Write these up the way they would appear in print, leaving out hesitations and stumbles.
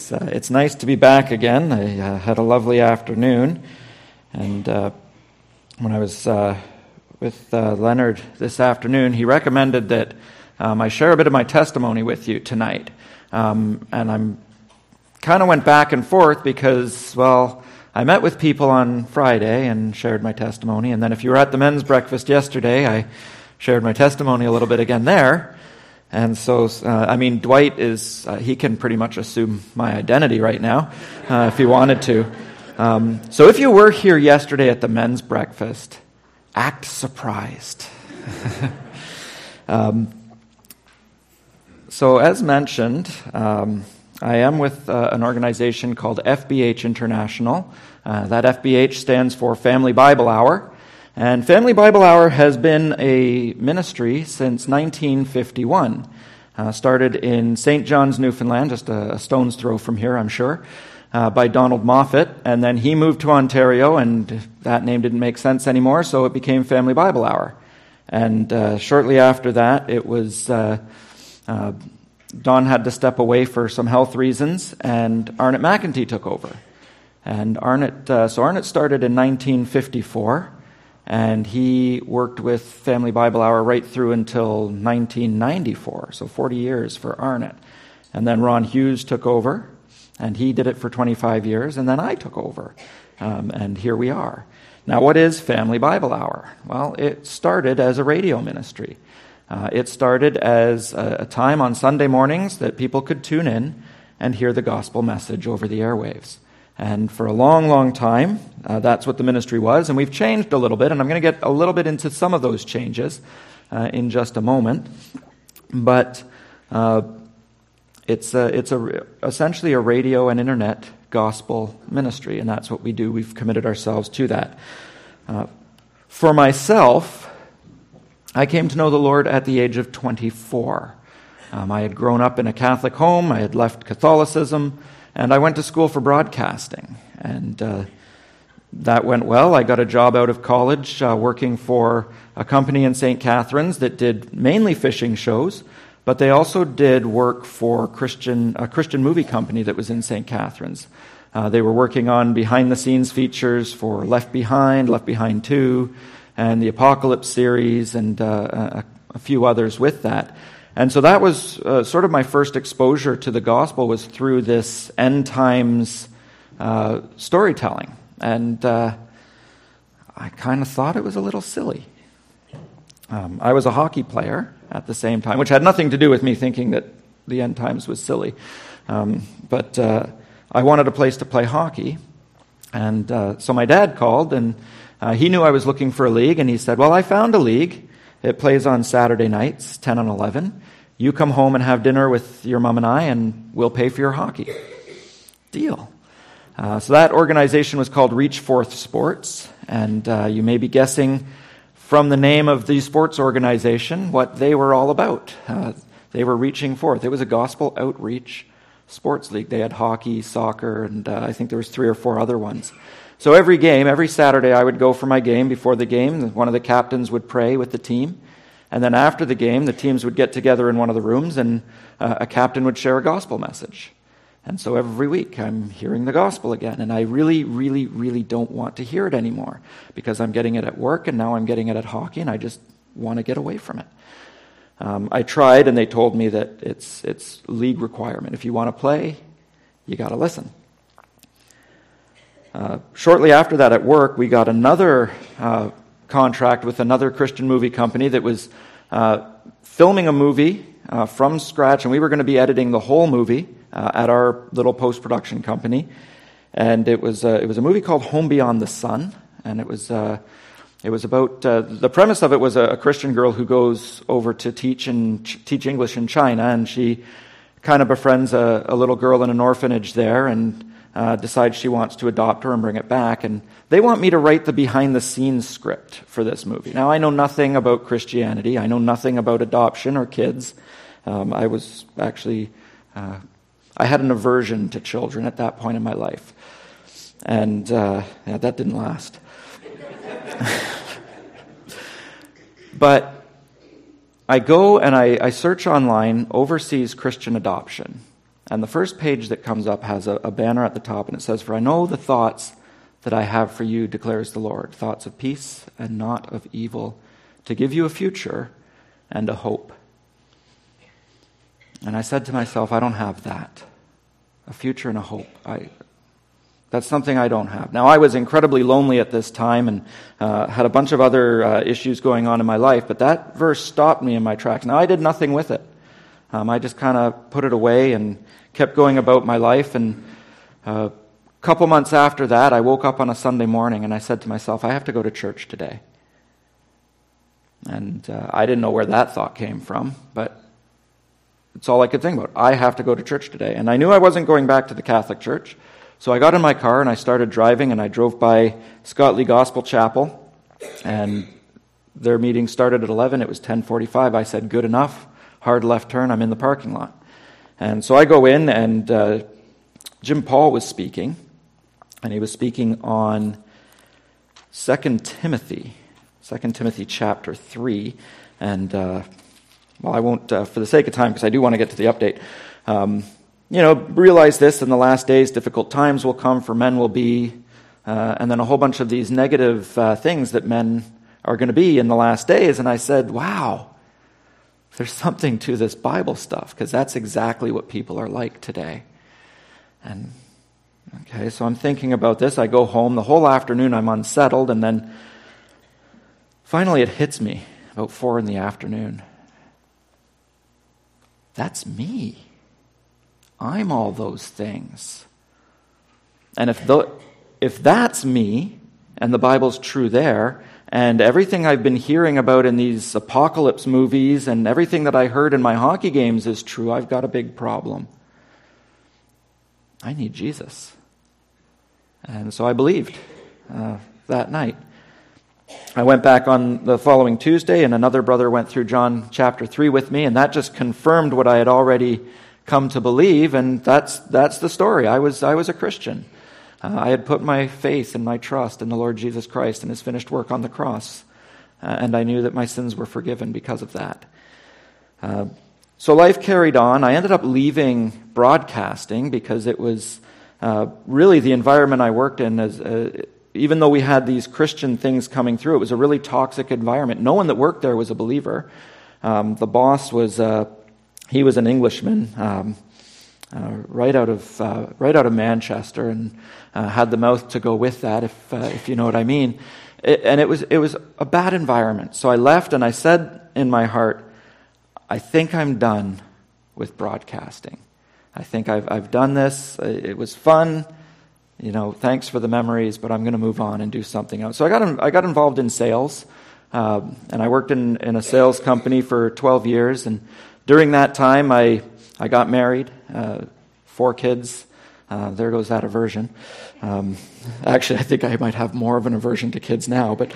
It's nice to be back again. I had a lovely afternoon, and when I was with Leonard this afternoon, he recommended that I share a bit of my testimony with you tonight. And I'm kind of went back and forth because, well, I met with people on Friday and shared my testimony, and then if you were at the men's breakfast yesterday, I shared my testimony a little bit again there. And so, Dwight he can pretty much assume my identity right now, if he wanted to. So if you were here yesterday at the men's breakfast, act surprised. So as mentioned, I am with an organization called FBH International. That FBH stands for Family Bible Hour. And Family Bible Hour has been a ministry since 1951. Started in St. John's, Newfoundland, just a stone's throw from here, I'm sure, by Donald Moffat. And then he moved to Ontario, and that name didn't make sense anymore, so it became Family Bible Hour. And shortly after that, it was Don had to step away for some health reasons, and Arnott McEntee took over. And Arnott started in 1954. And he worked with Family Bible Hour right through until 1994, so 40 years for Arnott. And then Ron Hughes took over, and he did it for 25 years, and then I took over. And here we are. Now, what is Family Bible Hour? Well, it started as a radio ministry. It started as a time on Sunday mornings that people could tune in and hear the gospel message over the airwaves. And for a long, long time, that's what the ministry was. And we've changed a little bit, and I'm going to get a little bit into some of those changes in just a moment. But it's essentially a radio and internet gospel ministry, and that's what we do. We've committed ourselves to that. For myself, I came to know the Lord at the age of 24. I had grown up in a Catholic home. I had left Catholicism. And I went to school for broadcasting, and that went well. I got a job out of college working for a company in St. Catharines that did mainly fishing shows, but they also did work for a Christian movie company that was in St. Catharines. They were working on behind-the-scenes features for Left Behind 2, and the Apocalypse series, and a few others with that. And so that was sort of my first exposure to the gospel, was through this end times storytelling. And I kind of thought it was a little silly. I was a hockey player at the same time, which had nothing to do with me thinking that the end times was silly. But I wanted a place to play hockey. And so my dad called, and he knew I was looking for a league, and he said, well, I found a league. It plays on Saturday nights, 10 and 11. You come home and have dinner with your mom and I, and we'll pay for your hockey. Deal. So that organization was called Reach Forth Sports, and you may be guessing from the name of the sports organization what they were all about. They were reaching forth. It was a gospel outreach sports league. They had hockey, soccer, and I think there was 3 or 4 other ones. So every Saturday I would go for my game. Before the game, one of the captains would pray with the team. And then after the game, the teams would get together in one of the rooms, and a captain would share a gospel message. And so every week I'm hearing the gospel again. And I really, really, really don't want to hear it anymore, because I'm getting it at work, and now I'm getting it at hockey, and I just want to get away from it. I tried, and they told me that it's league requirement. If you want to play, you got to listen. Shortly after that at work, we got another contract with another Christian movie company that was filming a movie from scratch, and we were going to be editing the whole movie at our little post-production company. And it was a movie called Home Beyond the Sun, and it was about the premise of it was a Christian girl who goes over to teach English in China, and she kind of befriends a little girl in an orphanage there, and decides she wants to adopt her and bring it back. And they want me to write the behind-the-scenes script for this movie. Now, I know nothing about Christianity. I know nothing about adoption or kids. I was actually, I had an aversion to children at that point in my life. And that didn't last. But I go and I search online overseas Christian adoption. And the first page that comes up has a banner at the top, and it says, "For I know the thoughts that I have for you, declares the Lord, thoughts of peace and not of evil, to give you a future and a hope." And I said to myself, I don't have that. A future and a hope. That's something I don't have. Now, I was incredibly lonely at this time and had a bunch of other issues going on in my life, but that verse stopped me in my tracks. Now, I did nothing with it. I just kind of put it away and kept going about my life. And a couple months after that, I woke up on a Sunday morning and I said to myself, I have to go to church today. And I didn't know where that thought came from, but it's all I could think about. I have to go to church today. And I knew I wasn't going back to the Catholic Church. So I got in my car and I started driving, and I drove by Scott Lee Gospel Chapel, and their meeting started at 11. It was 10:45. I said, good enough. Hard left turn. I'm in the parking lot. And so I go in, and Jim Paul was speaking, and he was speaking on 2 Timothy chapter 3. And, I won't, for the sake of time, because I do want to get to the update, realize this: in the last days, difficult times will come, for men will be, and then a whole bunch of these negative things that men are going to be in the last days. And I said, wow, there's something to this Bible stuff, because that's exactly what people are like today. And, okay, so I'm thinking about this. I go home. The whole afternoon I'm unsettled, and then finally it hits me about 4 p.m. That's me. I'm all those things. And if that's me, and the Bible's true there, and everything I've been hearing about in these apocalypse movies and everything that I heard in my hockey games is true, I've got a big problem. I need Jesus. And so I believed that night. I went back on the following Tuesday, and another brother went through John chapter 3 with me, and that just confirmed what I had already come to believe, and that's the story. I was a Christian. I had put my faith and my trust in the Lord Jesus Christ and His finished work on the cross, and I knew that my sins were forgiven because of that. So life carried on. I ended up leaving broadcasting because it was really the environment I worked in. Even though we had these Christian things coming through, it was a really toxic environment. No one that worked there was a believer. The boss was he was an Englishman, right out of Manchester, and had the mouth to go with that, if you know what I mean. It was a bad environment. So I left, and I said in my heart, I think I'm done with broadcasting. I think I've done this. It was fun. Thanks for the memories, but I'm going to move on and do something else. So I got involved in sales, and I worked in a sales company for 12 years. And during that time, I got married, 4 kids. There goes that aversion. Actually, I think I might have more of an aversion to kids now. But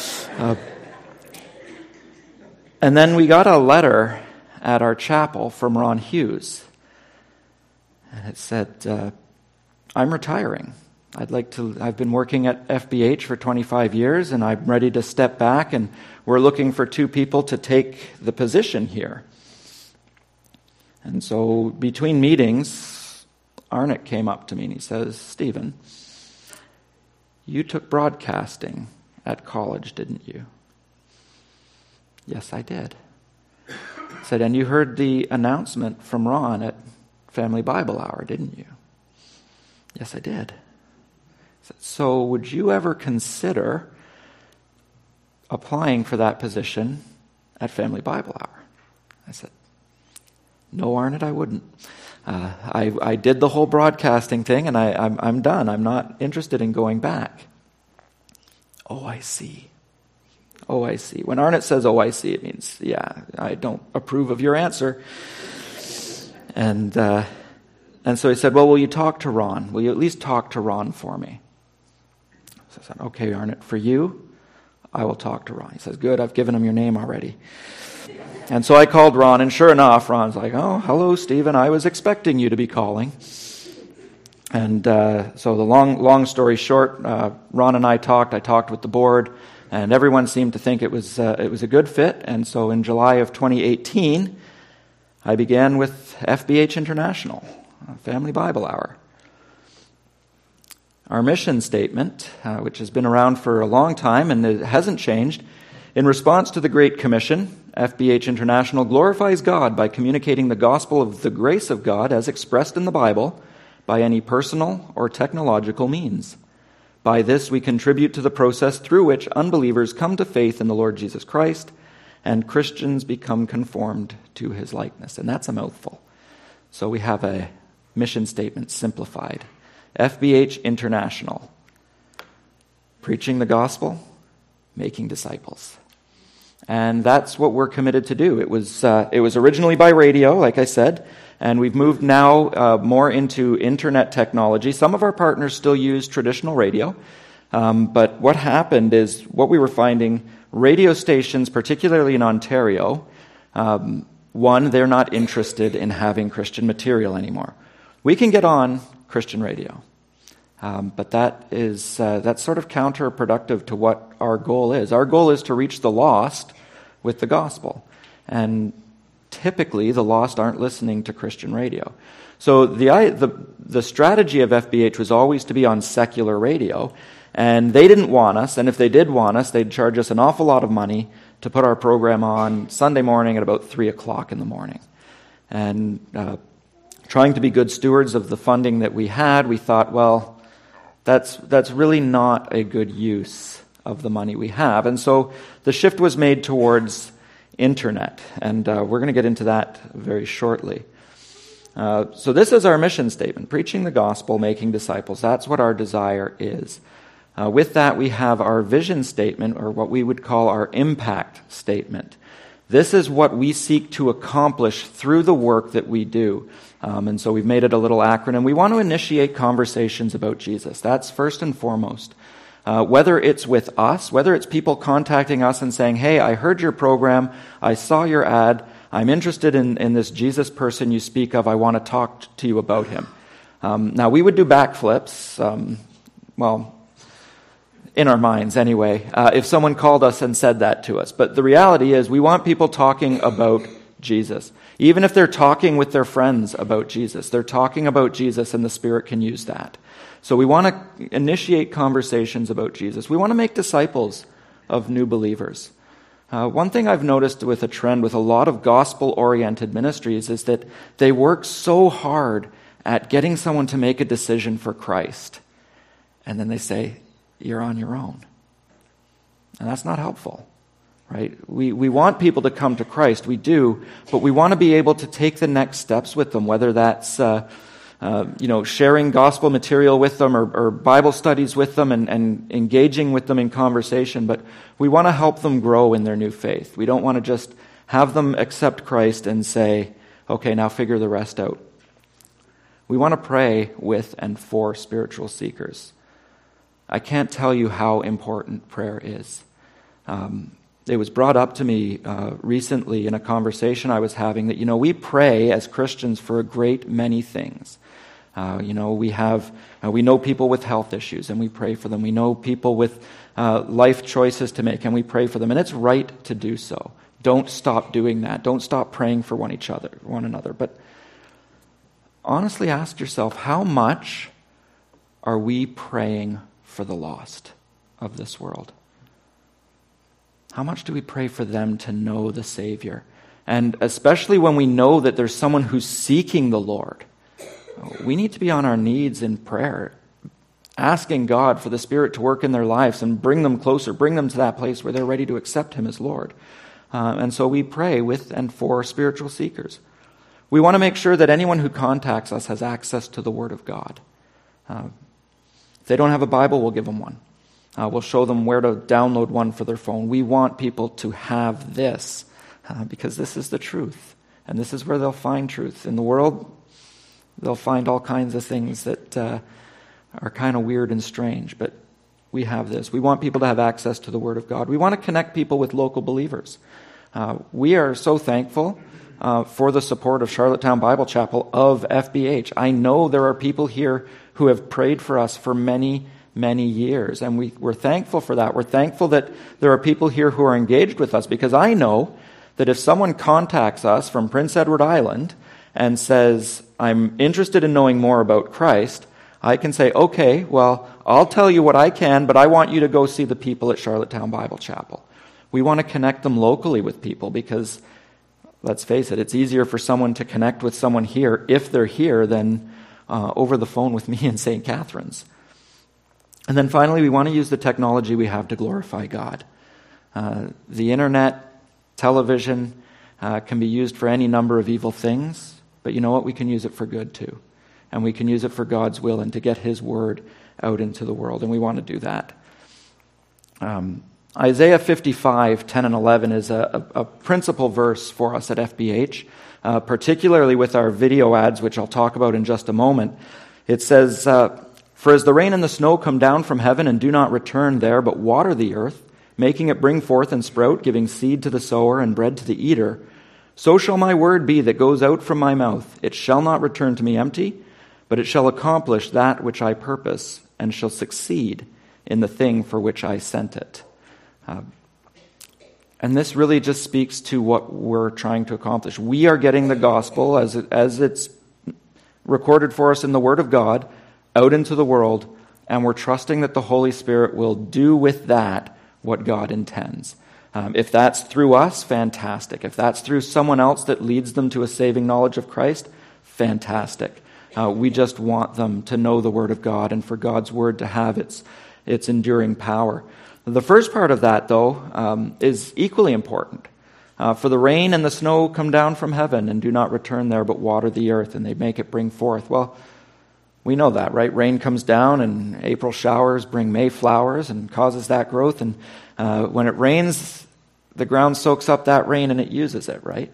and then we got a letter at our chapel from Ron Hughes, and it said, I'm retiring. I've been working at FBH for 25 years, and I'm ready to step back, and we're looking for 2 people to take the position here. And so between meetings, Arnott came up to me and he says, Stephen, you took broadcasting at college, didn't you? Yes, I did. He said, and you heard the announcement from Ron at Family Bible Hour, didn't you? Yes, I did. He said, so would you ever consider applying for that position at Family Bible Hour? I said, no, Arnott, I wouldn't. I did the whole broadcasting thing, and I'm done. I'm not interested in going back. Oh, I see. Oh, I see. When Arnott says, oh, I see, it means, yeah, I don't approve of your answer. And so he said, well, will you talk to Ron? Will you at least talk to Ron for me? So I said, okay, Arnott, for you, I will talk to Ron. He says, good, I've given him your name already. And so I called Ron, and sure enough, Ron's like, oh, hello, Stephen, I was expecting you to be calling. And so the long story short, Ron and I talked with the board, and everyone seemed to think it was a good fit. And so in July of 2018, I began with FBH International. Family Bible Hour. Our mission statement, which has been around for a long time and it hasn't changed, in response to the Great Commission, FBH International glorifies God by communicating the gospel of the grace of God as expressed in the Bible by any personal or technological means. By this, we contribute to the process through which unbelievers come to faith in the Lord Jesus Christ and Christians become conformed to his likeness. And that's a mouthful. So we have a mission statement simplified. FBH International, preaching the gospel, making disciples. And that's what we're committed to do. It was originally by radio, like I said, and we've moved now more into internet technology. Some of our partners still use traditional radio, but what happened is what we were finding, radio stations, particularly in Ontario, one, they're not interested in having Christian material anymore. We can get on Christian radio, but that's sort of counterproductive to what our goal is. Our goal is to reach the lost with the gospel, and typically the lost aren't listening to Christian radio. So the strategy of FBH was always to be on secular radio, and they didn't want us, and if they did want us, they'd charge us an awful lot of money to put our program on Sunday morning at about 3 o'clock in the morning. And trying to be good stewards of the funding that we had, we thought, well, that's really not a good use of the money we have. And so the shift was made towards internet, and we're going to get into that very shortly. So this is our mission statement, preaching the gospel, making disciples. That's what our desire is. With that, we have our vision statement, or what we would call our impact statement. This is what we seek to accomplish through the work that we do. And so we've made it a little acronym. We want to initiate conversations about Jesus. That's first and foremost. Whether it's with us, whether it's people contacting us and saying, hey, I heard your program, I saw your ad, I'm interested in this Jesus person you speak of, I want to talk to you about him. Now, we would do backflips, in our minds anyway, if someone called us and said that to us. But the reality is we want people talking about Jesus. Even if they're talking with their friends about Jesus, they're talking about Jesus and the Spirit can use that. So we want to initiate conversations about Jesus. We want to make disciples of new believers. One thing I've noticed with a trend with a lot of gospel-oriented ministries is that they work so hard at getting someone to make a decision for Christ. And then they say, you're on your own. And that's not helpful, right? We want people to come to Christ, we do, but we want to be able to take the next steps with them, whether that's sharing gospel material with them or Bible studies with them and engaging with them in conversation, but we want to help them grow in their new faith. We don't want to just have them accept Christ and say, okay, now figure the rest out. We want to pray with and for spiritual seekers. I can't tell you how important prayer is. It was brought up to me recently in a conversation I was having that, we pray as Christians for a great many things. We know people with health issues and we pray for them. We know people with life choices to make and we pray for them. And it's right to do so. Don't stop doing that. Don't stop praying for one another. But honestly ask yourself, how much are we praying for the lost of this world? How much do we pray for them to know the Savior? And especially when we know that there's someone who's seeking the Lord, we need to be on our knees in prayer, asking God for the Spirit to work in their lives and bring them closer, bring them to that place where they're ready to accept Him as Lord. And so we pray with and for spiritual seekers. We want to make sure that anyone who contacts us has access to the Word of God. If they don't have a Bible, we'll give them one. We'll show them where to download one for their phone. We want people to have this because this is the truth. And this is where they'll find truth. In the world, they'll find all kinds of things that are kind of weird and strange. But we have this. We want people to have access to the Word of God. We want to connect people with local believers. We are so thankful for the support of Charlottetown Bible Chapel of FBH. I know there are people here who have prayed for us for many, many years, and we're thankful for that. We're thankful that there are people here who are engaged with us, because I know that if someone contacts us from Prince Edward Island and says, I'm interested in knowing more about Christ, I can say, okay, well, I'll tell you what I can, but I want you to go see the people at Charlottetown Bible Chapel. We want to connect them locally with people because, let's face it, it's easier for someone to connect with someone here if they're here than over the phone with me in St. Catharines. And then finally, we want to use the technology we have to glorify God. The internet, television can be used for any number of evil things, but you know what? We can use it for good too. And we can use it for God's will and to get His word out into the world, and we want to do that. Isaiah 55, 10 and 11 is a principal verse for us at FBH, particularly with our video ads, which I'll talk about in just a moment. It says, "For as the rain and the snow come down from heaven and do not return there, but water the earth, making it bring forth and sprout, giving seed to the sower and bread to the eater, so shall my word be that goes out from my mouth. It shall not return to me empty, but it shall accomplish that which I purpose, and shall succeed in the thing for which I sent it." And this really just speaks to what we're trying to accomplish. We are getting the gospel, as it's recorded for us in the Word of God, out into the world, and we're trusting that the Holy Spirit will do with that what God intends. If that's through us, fantastic. If that's through someone else that leads them to a saving knowledge of Christ, fantastic. We just want them to know the Word of God and for God's Word to have its enduring power. The first part of that, though, is equally important. For the rain and the snow come down from heaven and do not return there, but water the earth, and they make it bring forth. Well, we know that, right? Rain comes down, and April showers bring May flowers and causes that growth. And when it rains, the ground soaks up that rain and it uses it, right?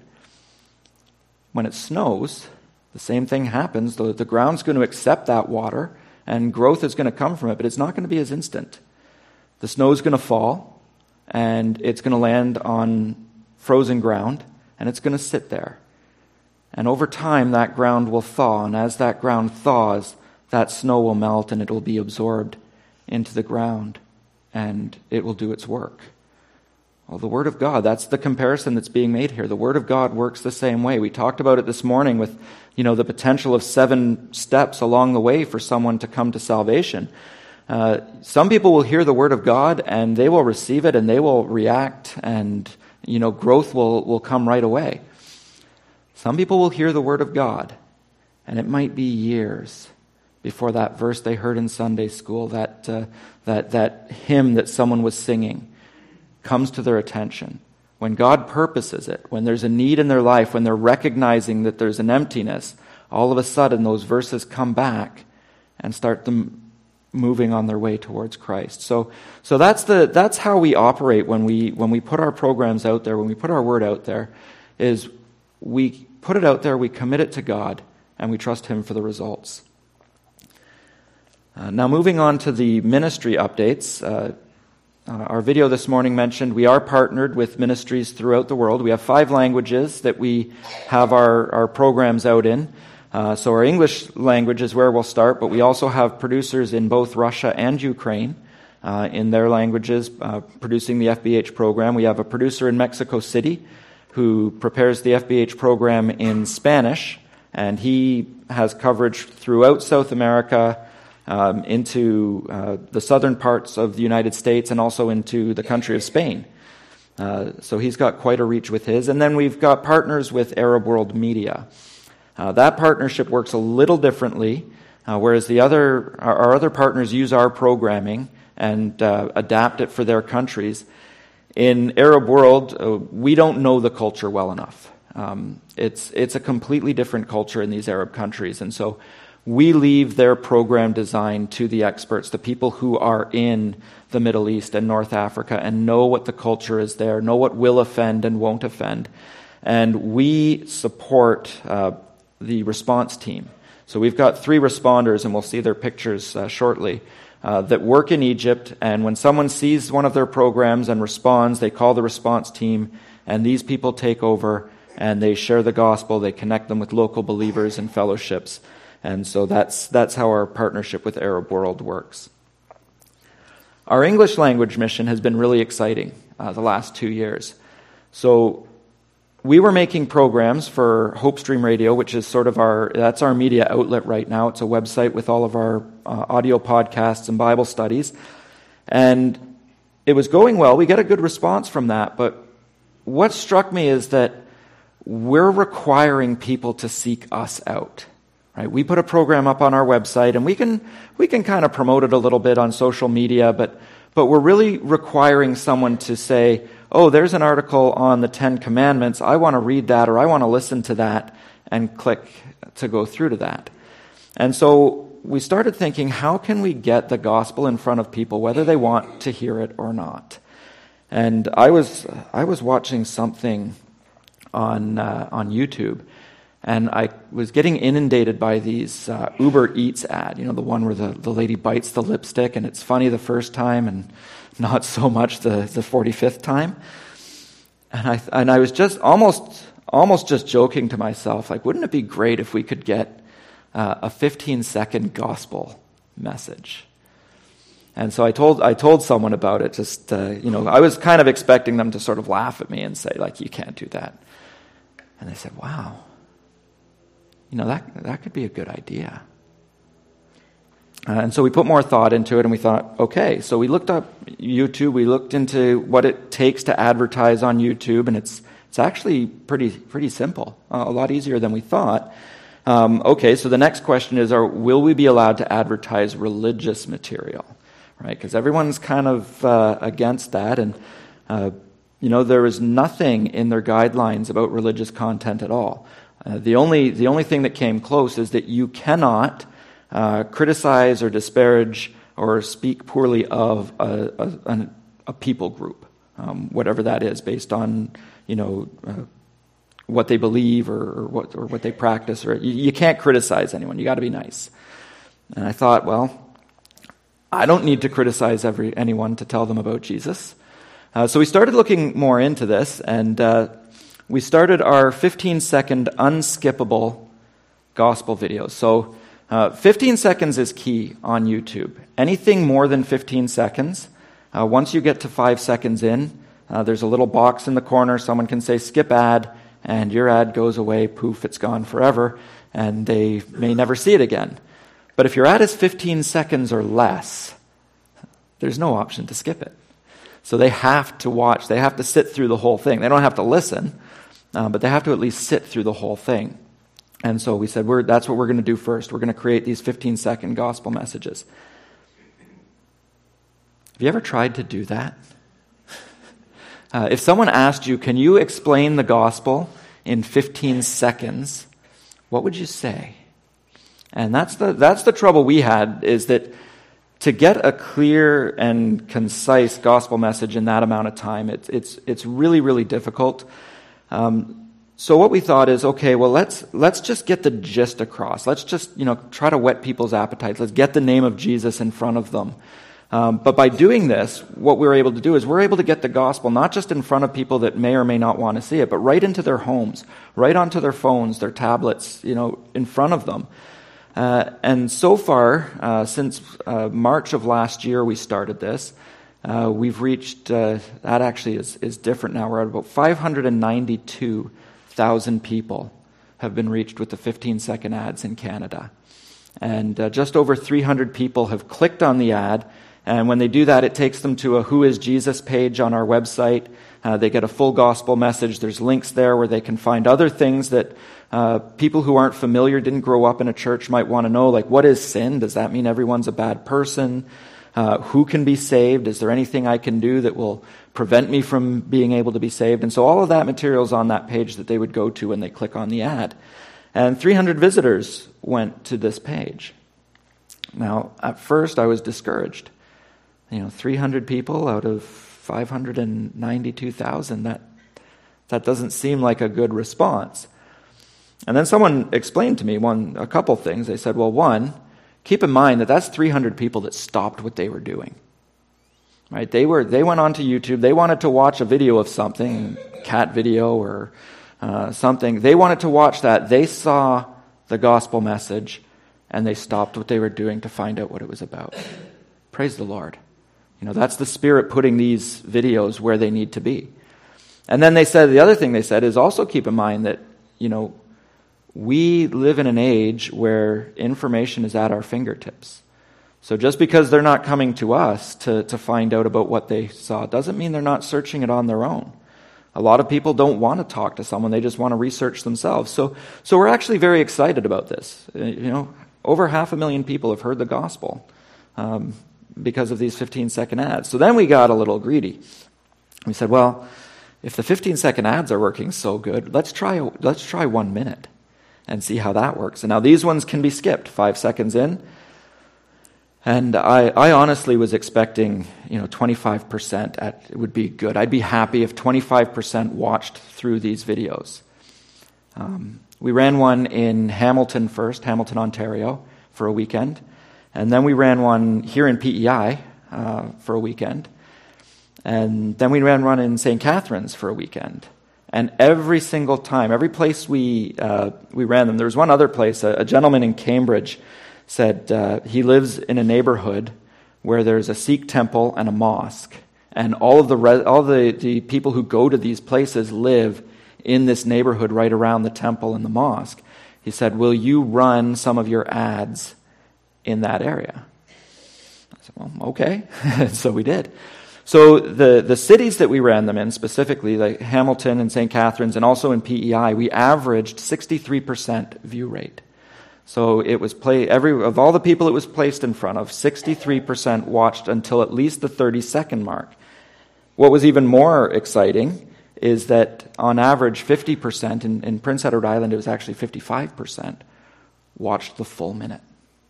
When it snows, the same thing happens. The ground's going to accept that water, and growth is going to come from it, but it's not going to be as instant. The snow's going to fall, and it's going to land on frozen ground, and it's going to sit there. And over time, that ground will thaw, and as that ground thaws, that snow will melt, and it will be absorbed into the ground, and it will do its work. Well, the Word of God, that's the comparison that's being made here. The Word of God works the same way. We talked about it this morning with, the potential of 7 steps along the way for someone to come to salvation. Some people will hear the Word of God and they will receive it and they will react and, growth will come right away. Some people will hear the Word of God and it might be years before that verse they heard in Sunday school, that hymn that someone was singing, comes to their attention. When God purposes it, when there's a need in their life, when they're recognizing that there's an emptiness, all of a sudden those verses come back and start them moving on their way towards Christ. So that's how we operate when we put our programs out there, when we put our word out there, is we put it out there, we commit it to God, and we trust Him for the results. Now moving on to the ministry updates. Our video this morning mentioned we are partnered with ministries throughout the world. We have 5 languages that we have our programs out in. So our English language is where we'll start, but we also have producers in both Russia and Ukraine in their languages producing the FBH program. We have a producer in Mexico City who prepares the FBH program in Spanish, and he has coverage throughout South America, into the southern parts of the United States and also into the country of Spain. So he's got quite a reach with his. And then we've got partners with Arab World Media. That partnership works a little differently, whereas our other partners use our programming and adapt it for their countries. In Arab World, we don't know the culture well enough. It's a completely different culture in these Arab countries, and so we leave their program design to the experts, the people who are in the Middle East and North Africa and know what the culture is there, know what will offend and won't offend. And we support the response team. So we've got 3 responders, and we'll see their pictures shortly, that work in Egypt. And when someone sees one of their programs and responds, they call the response team, and these people take over and they share the gospel. They connect them with local believers and fellowships. And so that's how our partnership with Arab World works. Our English language mission has been really exciting the last 2 years. So we were making programs for Hope Stream Radio, which is sort of that's our media outlet right now. It's a website with all of our audio podcasts and Bible studies. And it was going well. We get a good response from that. But what struck me is that we're requiring people to seek us out. Right? We put a program up on our website, and we can kind of promote it a little bit on social media, but we're really requiring someone to say, oh, there's an article on the 10 Commandments. I want to read that, or I want to listen to that, and click to go through to that. And so we started thinking, how can we get the gospel in front of people, whether they want to hear it or not? And I was watching something on YouTube, and I was getting inundated by these Uber Eats ad, the one where the lady bites the lipstick, and it's funny the first time and not so much the 45th time. And I was just almost just joking to myself, like, wouldn't it be great if we could get a 15-second gospel message? And so I told someone about it. Just I was kind of expecting them to sort of laugh at me and say, like, you can't do that. And they said, wow. That could be a good idea. And so we put more thought into it, and we thought, okay. So we looked up YouTube. We looked into what it takes to advertise on YouTube, and it's actually pretty simple, a lot easier than we thought. Okay, so the next question is, will we be allowed to advertise religious material? Right? Because everyone's kind of against that, and there is nothing in their guidelines about religious content at all. The only thing that came close is that you cannot criticize or disparage or speak poorly of a people group, whatever that is, based on what they believe or what they practice. Or you can't criticize anyone. You got to be nice. And I thought, well, I don't need to criticize anyone to tell them about Jesus. So we started looking more into this, and we started our 15-second unskippable gospel videos. So 15 seconds is key on YouTube. Anything more than 15 seconds, once you get to 5 seconds in, there's a little box in the corner. Someone can say skip ad, and your ad goes away, poof, it's gone forever, and they may never see it again. But if your ad is 15 seconds or less, there's no option to skip it. So they have to watch. They have to sit through the whole thing. They don't have to listen, but they have to at least sit through the whole thing. And so we said, that's what we're going to do first. We're going to create these 15-second gospel messages. Have you ever tried to do that? If someone asked you, can you explain the gospel in 15 seconds, what would you say? And that's the trouble we had, is that to get a clear and concise gospel message in that amount of time, it's really, really difficult. So what we thought is, okay, well, let's just get the gist across. Let's just, try to whet people's appetites. Let's get the name of Jesus in front of them. But by doing this, what we're able to do is we're able to get the gospel not just in front of people that may or may not want to see it, but right into their homes, right onto their phones, their tablets, in front of them. And so far, since March of last year we started this, we've reached, that actually is different now. We're at about 592,000 people have been reached with the 15-second ads in Canada. And just over 300 people have clicked on the ad. And when they do that, it takes them to a Who is Jesus page on our website. They get a full gospel message. There's links there where they can find other things that people who aren't familiar, didn't grow up in a church, might want to know, like, what is sin? Does that mean everyone's a bad person? Who can be saved? Is there anything I can do that will prevent me from being able to be saved? And so all of that material is on that page that they would go to when they click on the ad. And 300 visitors went to this page. Now, at first I was discouraged. 300 people out of 592,000, that doesn't seem like a good response. And then someone explained to me a couple things. They said, well, one, keep in mind that that's 300 people that stopped what they were doing. Right? They went onto YouTube. They wanted to watch a video of something, cat video or something. They wanted to watch that. They saw the gospel message, and they stopped what they were doing to find out what it was about. Praise the Lord. That's the Spirit putting these videos where they need to be. And then the other thing they said is also keep in mind that, we live in an age where information is at our fingertips. So just because they're not coming to us to find out about what they saw doesn't mean they're not searching it on their own. A lot of people don't want to talk to someone. They just want to research themselves. So we're actually very excited about this. Over 500,000 people have heard the gospel because of these 15-second ads. So then we got a little greedy. We said, well, if the 15-second ads are working so good, let's try 1 minute and see how that works. And now these ones can be skipped 5 seconds in. And I honestly was expecting, 25% it would be good. I'd be happy if 25% watched through these videos. We ran one in Hamilton first, Hamilton, Ontario, for a weekend. And then we ran one here in PEI for a weekend. And then we ran one in St. Catharines for a weekend. And every single time, every place we ran them, there was one other place, a gentleman in Cambridge said he lives in a neighborhood where there's a Sikh temple and a mosque. And all the people who go to these places live in this neighborhood right around the temple and the mosque. He said, will you run some of your ads in that area? I said, well, okay. So we did. So the cities that we ran them in, specifically like Hamilton and St. Catharines and also in PEI, we averaged 63% view rate. So it was of all the people it was placed in front of, 63% watched until at least the 30-second mark. What was even more exciting is that on average 50%, in Prince Edward Island it was actually 55%, watched the full minute.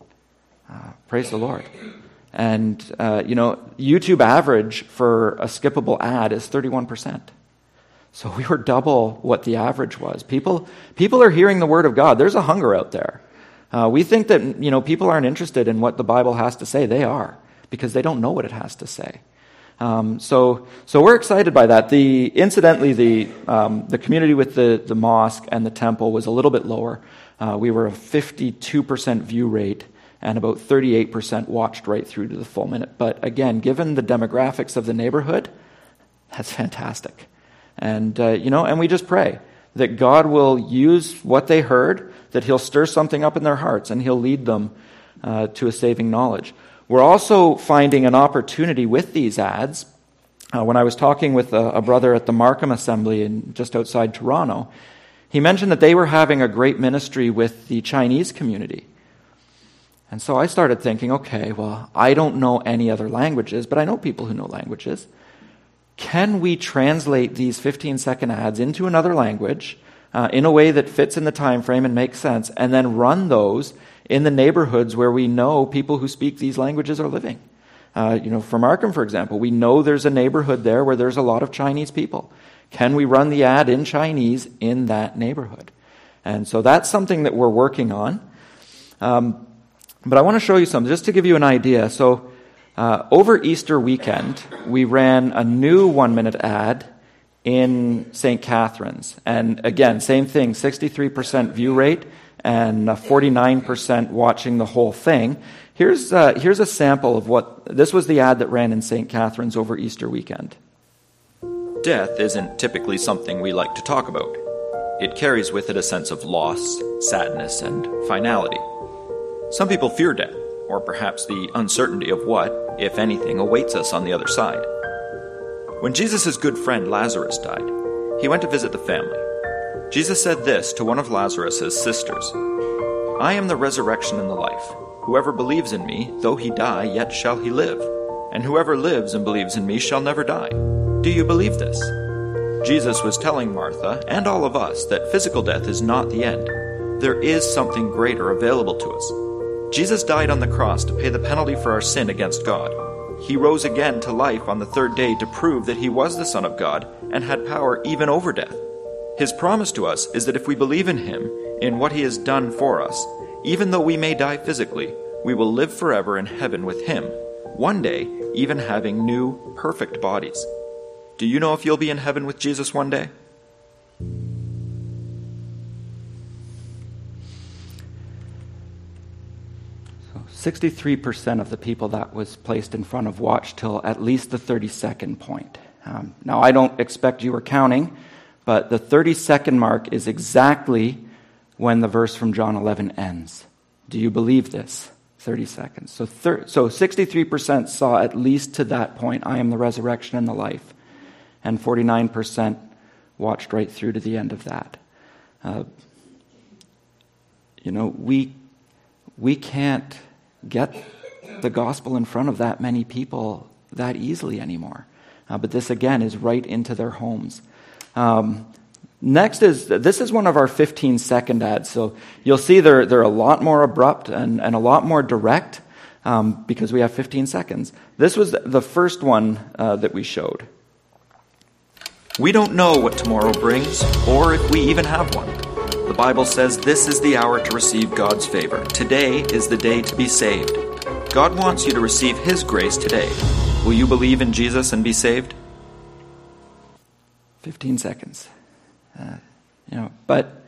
Praise the Lord. And, YouTube average for a skippable ad is 31%. So we were double what the average was. People are hearing the Word of God. There's a hunger out there. We think that, people aren't interested in what the Bible has to say. They are, because they don't know what it has to say. So we're excited by that. Incidentally, the community with the mosque and the temple was a little bit lower. We were a 52% view rate and about 38% watched right through to the full minute. But again, given the demographics of the neighborhood, that's fantastic. And, and we just pray that God will use what they heard, that He'll stir something up in their hearts, and He'll lead them to a saving knowledge. We're also finding an opportunity with these ads. When I was talking with a brother at the Markham Assembly just outside Toronto, he mentioned that they were having a great ministry with the Chinese community. And so I started thinking, okay, well, I don't know any other languages, but I know people who know languages. Can we translate these 15-second ads into another language in a way that fits in the time frame and makes sense, and then run those in the neighborhoods where we know people who speak these languages are living? For Markham, for example, we know there's a neighborhood there where there's a lot of Chinese people. Can we run the ad in Chinese in that neighborhood? And so that's something that we're working on. But I want to show you something, just to give you an idea. So over Easter weekend, we ran a new 1-minute ad in St. Catharines. And again, same thing, 63% view rate and 49% watching the whole thing. Here's a sample of this was the ad that ran in St. Catharines over Easter weekend. Death isn't typically something we like to talk about. It carries with it a sense of loss, sadness, and finality. Some people fear death, or perhaps the uncertainty of what, if anything, awaits us on the other side. When Jesus' good friend Lazarus died, he went to visit the family. Jesus said this to one of Lazarus' sisters, "I am the resurrection and the life. Whoever believes in me, though he die, yet shall he live. And whoever lives and believes in me shall never die. Do you believe this?" Jesus was telling Martha and all of us that physical death is not the end. There is something greater available to us. Jesus died on the cross to pay the penalty for our sin against God. He rose again to life on the third day to prove that He was the Son of God and had power even over death. His promise to us is that if we believe in Him, in what He has done for us, even though we may die physically, we will live forever in heaven with Him, one day even having new, perfect bodies. Do you know if you'll be in heaven with Jesus one day? 63% of the people that was placed in front of watched till at least the 30-second point. Now, I don't expect you were counting, but the 30-second mark is exactly when the verse from John 11 ends. Do you believe this? 30 seconds. So 63% saw at least to that point, I am the resurrection and the life. And 49% watched right through to the end of that. We can't get the gospel in front of that many people that easily anymore. But this, again, is right into their homes. Next this is one of our 15-second ads. So you'll see they're a lot more abrupt and a lot more direct because we have 15 seconds. This was the first one that we showed. We don't know what tomorrow brings, or if we even have one. The Bible says this is the hour to receive God's favor. Today is the day to be saved. God wants you to receive His grace today. Will you believe in Jesus and be saved? 15 seconds. But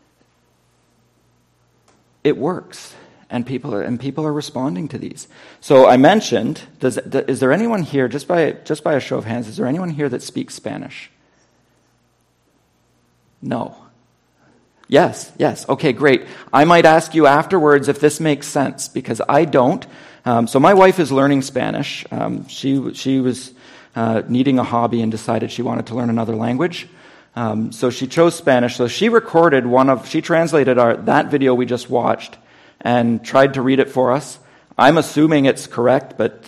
it works, and people are responding to these. So I mentioned, is there anyone here, just by a show of hands, is there anyone here that speaks Spanish? No. Yes. Okay, great. I might ask you afterwards if this makes sense, because I don't. So my wife is learning Spanish. She was needing a hobby and decided she wanted to learn another language. So she chose Spanish. So she recorded she translated that video we just watched and tried to read it for us. I'm assuming it's correct, but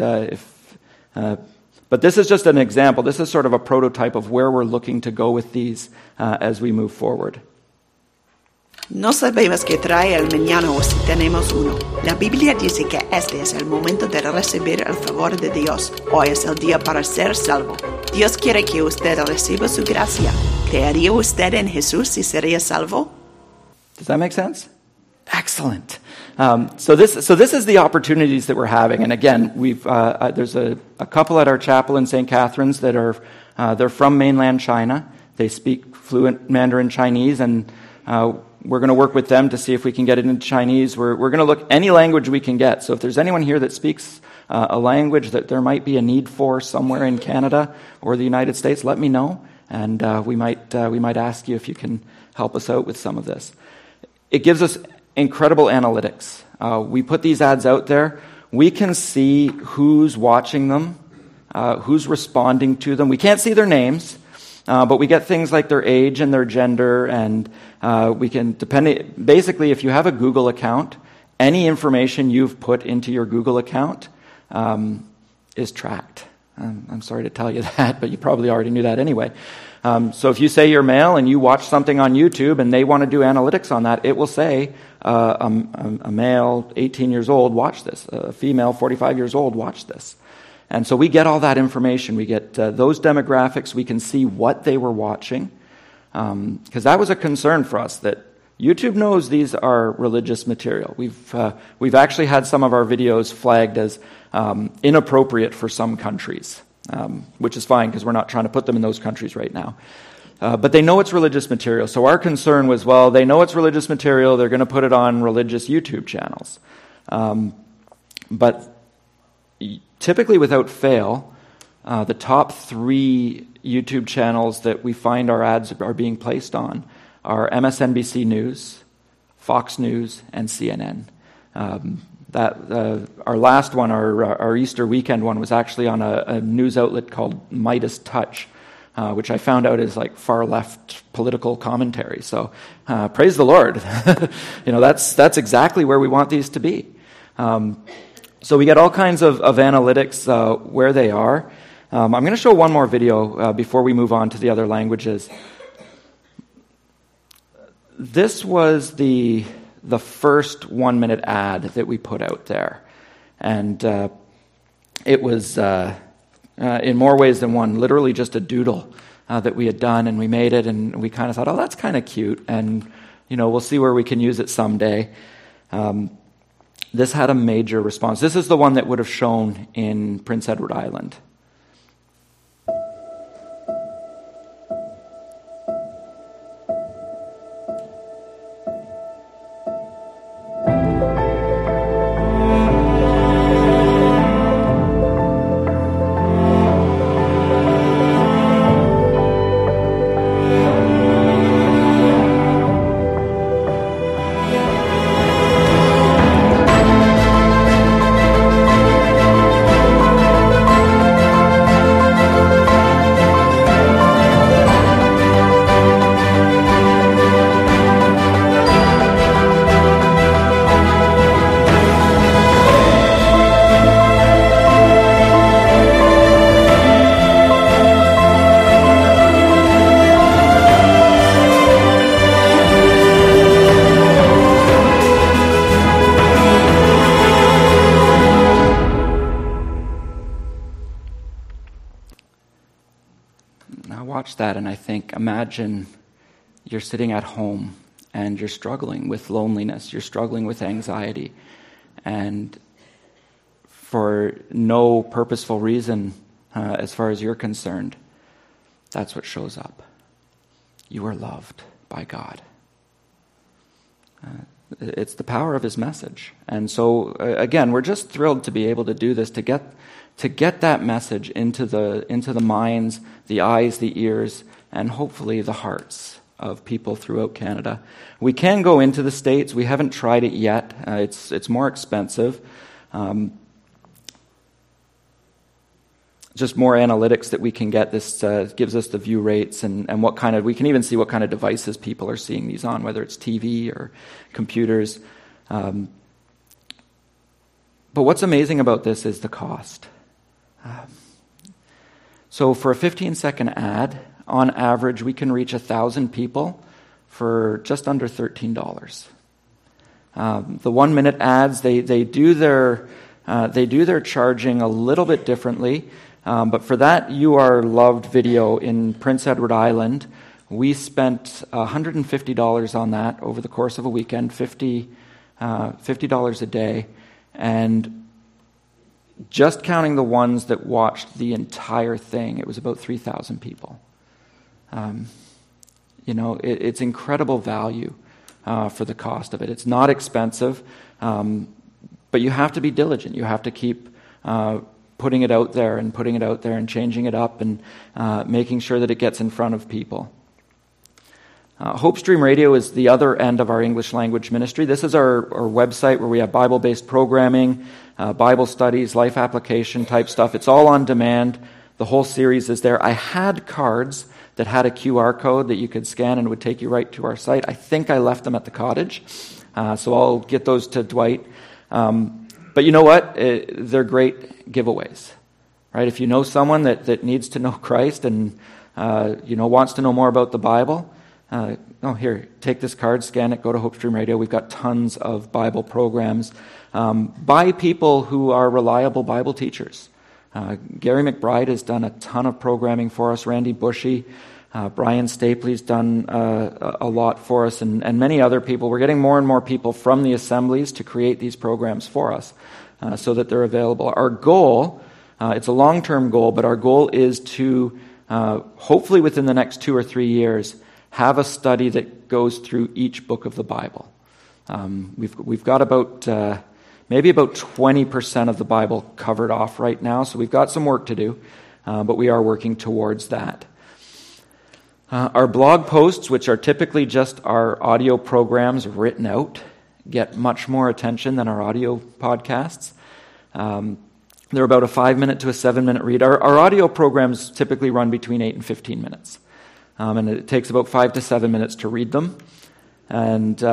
this is just an example. This is sort of a prototype of where we're looking to go with these as we move forward. No sabemos qué trae el mañana o si tenemos uno. La Biblia dice que este es el momento de recibir el favor de Dios. Hoy es el día para ser salvo. Dios quiere que usted reciba su gracia. ¿Creería usted en Jesús y sería salvo? Does that make sense? Excellent. So this is the opportunities that we're having. And again, there's a couple at our chapel in St. Catharines that are they're from mainland China. They speak fluent Mandarin Chinese, and we're going to work with them to see if we can get it into Chinese. We're going to look any language we can get. So if there's anyone here that speaks a language that there might be a need for somewhere in Canada or the United States, let me know, and we might ask you if you can help us out with some of this. It gives us incredible analytics. We put these ads out there. We can see who's watching them, who's responding to them. We can't see their names. But we get things like their age and their gender, and we can, basically, if you have a Google account, any information you've put into your Google account is tracked. I'm sorry to tell you that, but you probably already knew that anyway. So if you say you're male and you watch something on YouTube and they want to do analytics on that, it will say a male 18 years old, watch this. A female 45 years old, watch this. And so we get all that information. We get those demographics. We can see what they were watching. Because that was a concern for us, that YouTube knows these are religious material. We've actually had some of our videos flagged as inappropriate for some countries, which is fine because we're not trying to put them in those countries right now. But they know it's religious material. So our concern was, well, they know it's religious material. They're going to put it on religious YouTube channels. But typically, without fail, the top 3 YouTube channels that we find our ads are being placed on are MSNBC News, Fox News, and CNN. Our last one, our Easter weekend one, was actually on a news outlet called Midas Touch, which I found out is like far left political commentary. So praise the Lord. That's exactly where we want these to be. So we get all kinds of analytics where they are. I'm going to show one more video before we move on to the other languages. This was the first 1-minute ad that we put out there. And it was, in more ways than one, literally just a doodle that we had done, and we made it, and we kind of thought, oh, that's kind of cute, and we'll see where we can use it someday. This had a major response. This is the one that would have shown in Prince Edward Island. I watch that and I think, imagine you're sitting at home and you're struggling with loneliness, you're struggling with anxiety, and for no purposeful reason, as far as you're concerned, that's what shows up. You are loved by God. It's the power of his message. And so, again, we're just thrilled to be able to do this, to get that message into the minds, the eyes, the ears, and hopefully the hearts of people throughout Canada. We can go into the States. We haven't tried it yet. It's more expensive. Just more analytics that we can get. This gives us the view rates and what kind of, we can even see what kind of devices people are seeing these on, whether it's TV or computers. But what's amazing about this is the cost. So for a 15-second ad, on average, we can reach 1,000 people for just under $13. The 1-minute ads, they do their charging a little bit differently. But for that You Are Loved video in Prince Edward Island, we spent $150 on that over the course of a weekend, $50 a day, and just counting the ones that watched the entire thing, it was about 3,000 people. It's incredible value for the cost of it. It's not expensive, but you have to be diligent. You have to keep putting it out there and changing it up and making sure that it gets in front of people. Hope Stream Radio is the other end of our English language ministry. This is our website where we have Bible-based programming, Bible studies, life application type stuff. It's all on demand. The whole series is there. I had cards that had a QR code that you could scan and would take you right to our site. I think I left them at the cottage, so I'll get those to Dwight. But you know what? They're great giveaways, right? If you know someone that needs to know Christ and wants to know more about the Bible, here, take this card, scan it, go to Hope Stream Radio. We've got tons of Bible programs by people who are reliable Bible teachers. Gary McBride has done a ton of programming for us. Randy Bushy, Brian Stapley's done a lot for us, and many other people. We're getting more and more people from the assemblies to create these programs for us so that they're available. Our goal, it's a long-term goal, but our goal is to, hopefully within the next 2 or 3 years, have a study that goes through each book of the Bible. We've got about maybe about 20% of the Bible covered off right now, so we've got some work to do, but we are working towards that. Our blog posts, which are typically just our audio programs written out, get much more attention than our audio podcasts. They're about a 5-minute to a 7-minute read. Our audio programs typically run between 8 and 15 minutes. And it takes about 5 to 7 minutes to read them. And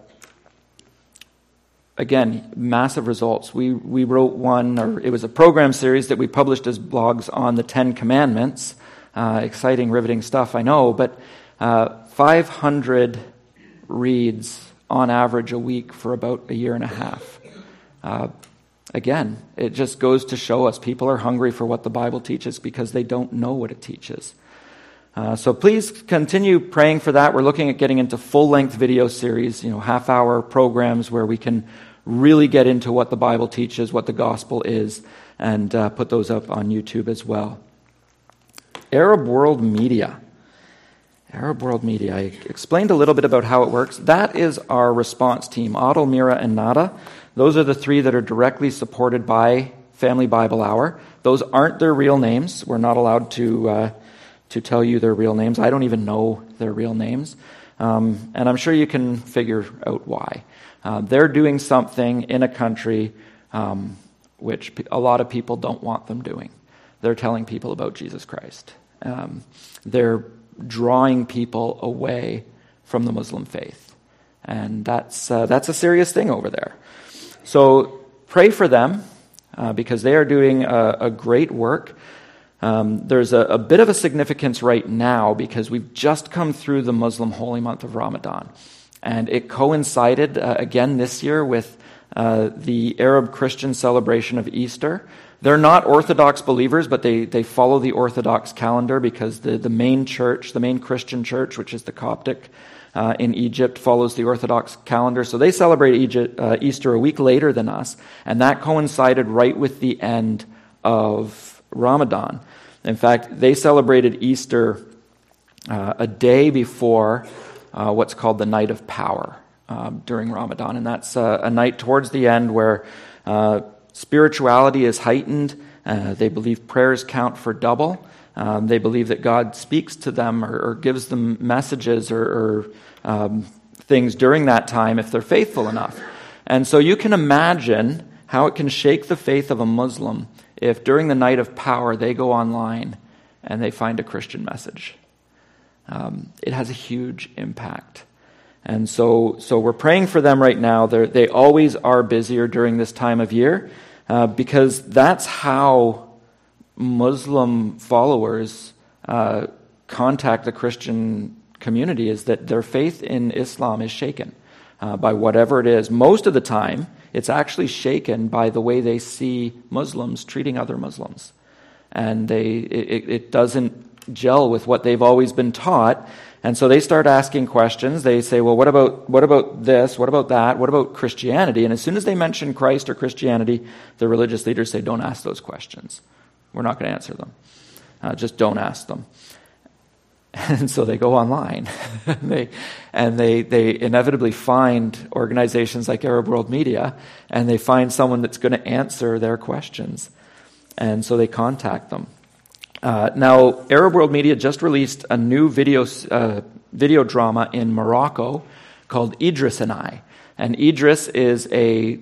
again, massive results. We wrote one, or it was a program series that we published as blogs on the 10 Commandments. Exciting, riveting stuff, I know, but 500 reads on average a week for about a year and a half. Again, it just goes to show us people are hungry for what the Bible teaches because they don't know what it teaches. So please continue praying for that. We're looking at getting into full-length video series, half-hour programs where we can really get into what the Bible teaches, what the gospel is, and put those up on YouTube as well. Arab World Media. Arab World Media. I explained a little bit about how it works. That is our response team, Adel, Mira, and Nada. Those are the 3 that are directly supported by Family Bible Hour. Those aren't their real names. We're not allowed to tell you their real names. I don't even know their real names. And I'm sure you can figure out why. They're doing something in a country which a lot of people don't want them doing. They're telling people about Jesus Christ. They're drawing people away from the Muslim faith. And that's a serious thing over there. So pray for them because they are doing a great work. There's a bit of a significance right now because we've just come through the Muslim holy month of Ramadan. And it coincided again this year with the Arab Christian celebration of Easter. They're not Orthodox believers, but they follow the Orthodox calendar because the main church, the main Christian church, which is the Coptic in Egypt, follows the Orthodox calendar. So they celebrate Easter a week later than us, and that coincided right with the end of Ramadan. In fact, they celebrated Easter a day before what's called the Night of Power during Ramadan, and that's a night towards the end where spirituality is heightened. They believe prayers count for double. They believe that God speaks to them or gives them messages or things during that time if they're faithful enough. And so you can imagine how it can shake the faith of a Muslim if during the Night of Power they go online and they find a Christian message. It has a huge impact. And so we're praying for them right now. They always are busier during this time of year because that's how Muslim followers contact the Christian community, is that their faith in Islam is shaken by whatever it is. Most of the time, it's actually shaken by the way they see Muslims treating other Muslims. And it doesn't gel with what they've always been taught. And so they start asking questions. They say, well, what about this? What about that? What about Christianity? And as soon as they mention Christ or Christianity, the religious leaders say, don't ask those questions. We're not going to answer them. Just don't ask them. And so they go online. and they inevitably find organizations like Arab World Media, and they find someone that's going to answer their questions. And so they contact them. Now, Arab World Media just released a new video drama in Morocco called Idris and I. And Idris is a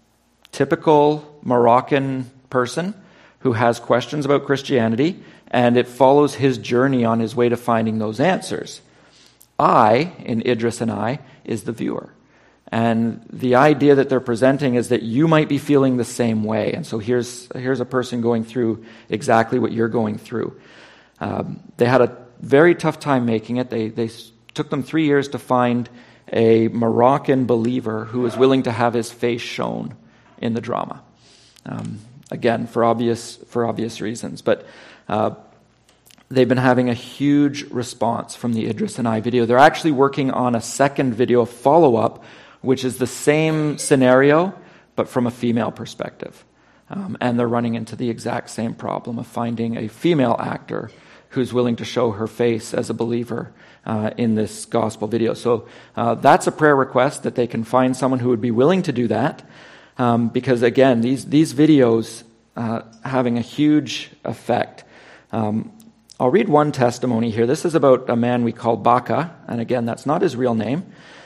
typical Moroccan person who has questions about Christianity, and it follows his journey on his way to finding those answers. I, in Idris and I, is the viewer. And the idea that they're presenting is that you might be feeling the same way. And so here's a person going through exactly what you're going through. They had a very tough time making it. They took them 3 years to find a Moroccan believer who was willing to have his face shown in the drama. Again, for obvious reasons. But they've been having a huge response from the Idris and I video. They're actually working on a second video follow-up, which is the same scenario, but from a female perspective. And they're running into the exact same problem of finding a female actor who's willing to show her face as a believer in this gospel video. So that's a prayer request, that they can find someone who would be willing to do that. Because again, these videos having a huge effect. I'll read one testimony here. This is about a man we call Baka, and again, that's not his real name.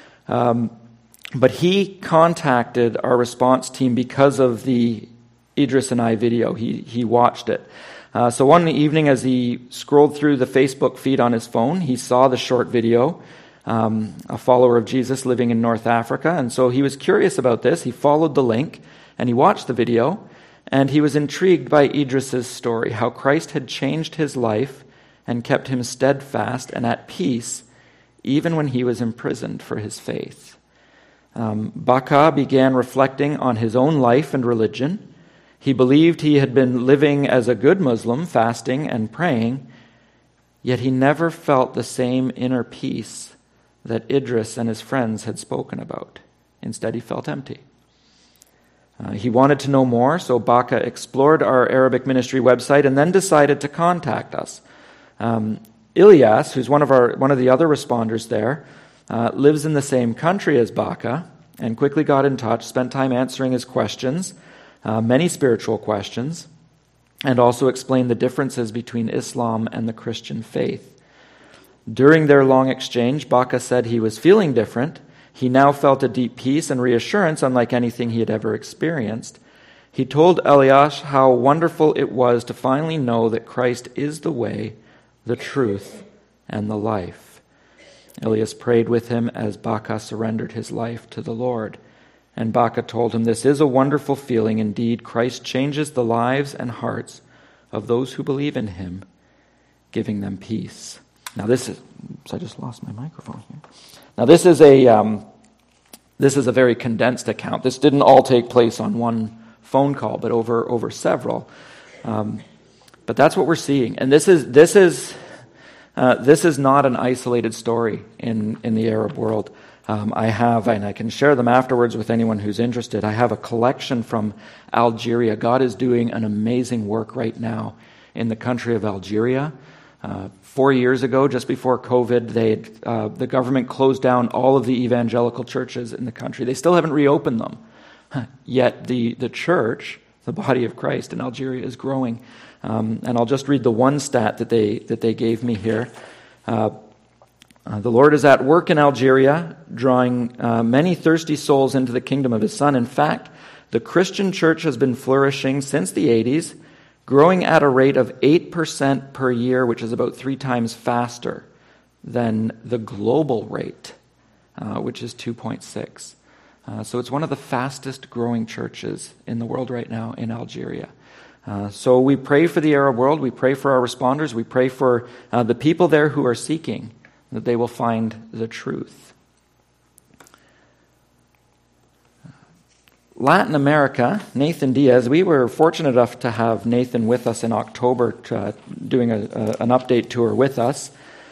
But he contacted our response team because of the Idris and I video. He watched it. So one evening as he scrolled through the Facebook feed on his phone, he saw the short video, a follower of Jesus living in North Africa. And so he was curious about this. He followed the link and he watched the video, and he was intrigued by Idris's story, how Christ had changed his life and kept him steadfast and at peace even when he was imprisoned for his faith. Baka began reflecting on his own life and religion. He believed he had been living as a good Muslim, fasting and praying, yet he never felt the same inner peace that Idris and his friends had spoken about. Instead, he felt empty. He wanted to know more, so Baka explored our Arabic ministry website and then decided to contact us. Ilyas, who's one of the other responders there, lives in the same country as Baka, and quickly got in touch, spent time answering his questions, many spiritual questions, and also explained the differences between Islam and the Christian faith. During their long exchange, Baka said he was feeling different. He now felt a deep peace and reassurance unlike anything he had ever experienced. He told Ilyas how wonderful it was to finally know that Christ is the way, the truth, and the life. Ilyas prayed with him as Baka surrendered his life to the Lord. And Baka told him, "This is a wonderful feeling indeed. Christ changes the lives and hearts of those who believe in him, giving them peace." Now this is... I just lost my microphone here. Now this is a this is a very condensed account. This didn't all take place on one phone call, but over several. But that's what we're seeing, and this is not an isolated story in the Arab world. I have, and I can share them afterwards with anyone who's interested, I have a collection from Algeria. God is doing an amazing work right now in the country of Algeria. 4 years ago, just before COVID, the government closed down all of the evangelical churches in the country. They still haven't reopened them. Yet the church, the body of Christ in Algeria, is growing. And I'll just read the one stat that they gave me here. The Lord is at work in Algeria, drawing many thirsty souls into the kingdom of His Son. In fact, the Christian church has been flourishing since the 80s, growing at a rate of 8% per year, which is about 3 times faster than the global rate, which is 2.6. So it's one of the fastest growing churches in the world right now in Algeria. So we pray for the Arab world, we pray for our responders, we pray for the people there who are seeking, that they will find the truth. Latin America, Nathan Diaz, we were fortunate enough to have Nathan with us in October doing an update tour with us.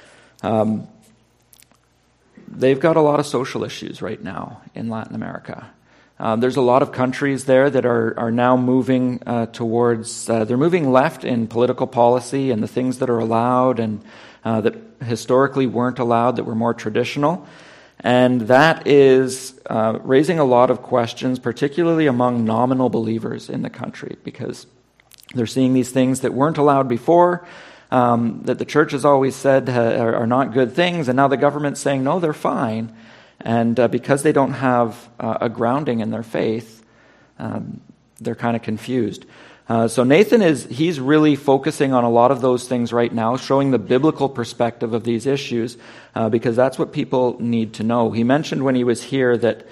They've got a lot of social issues right now in Latin America. There's a lot of countries there that are now moving towards, they're moving left in political policy and the things that are allowed and that historically weren't allowed, that were more traditional. And that is raising a lot of questions, particularly among nominal believers in the country, because they're seeing these things that weren't allowed before, that the church has always said are not good things, and now the government's saying, no, they're fine. And because they don't have a grounding in their faith, they're kind of confused. So Nathan he's really focusing on a lot of those things right now, showing the biblical perspective of these issues, because that's what people need to know. He mentioned when he was here that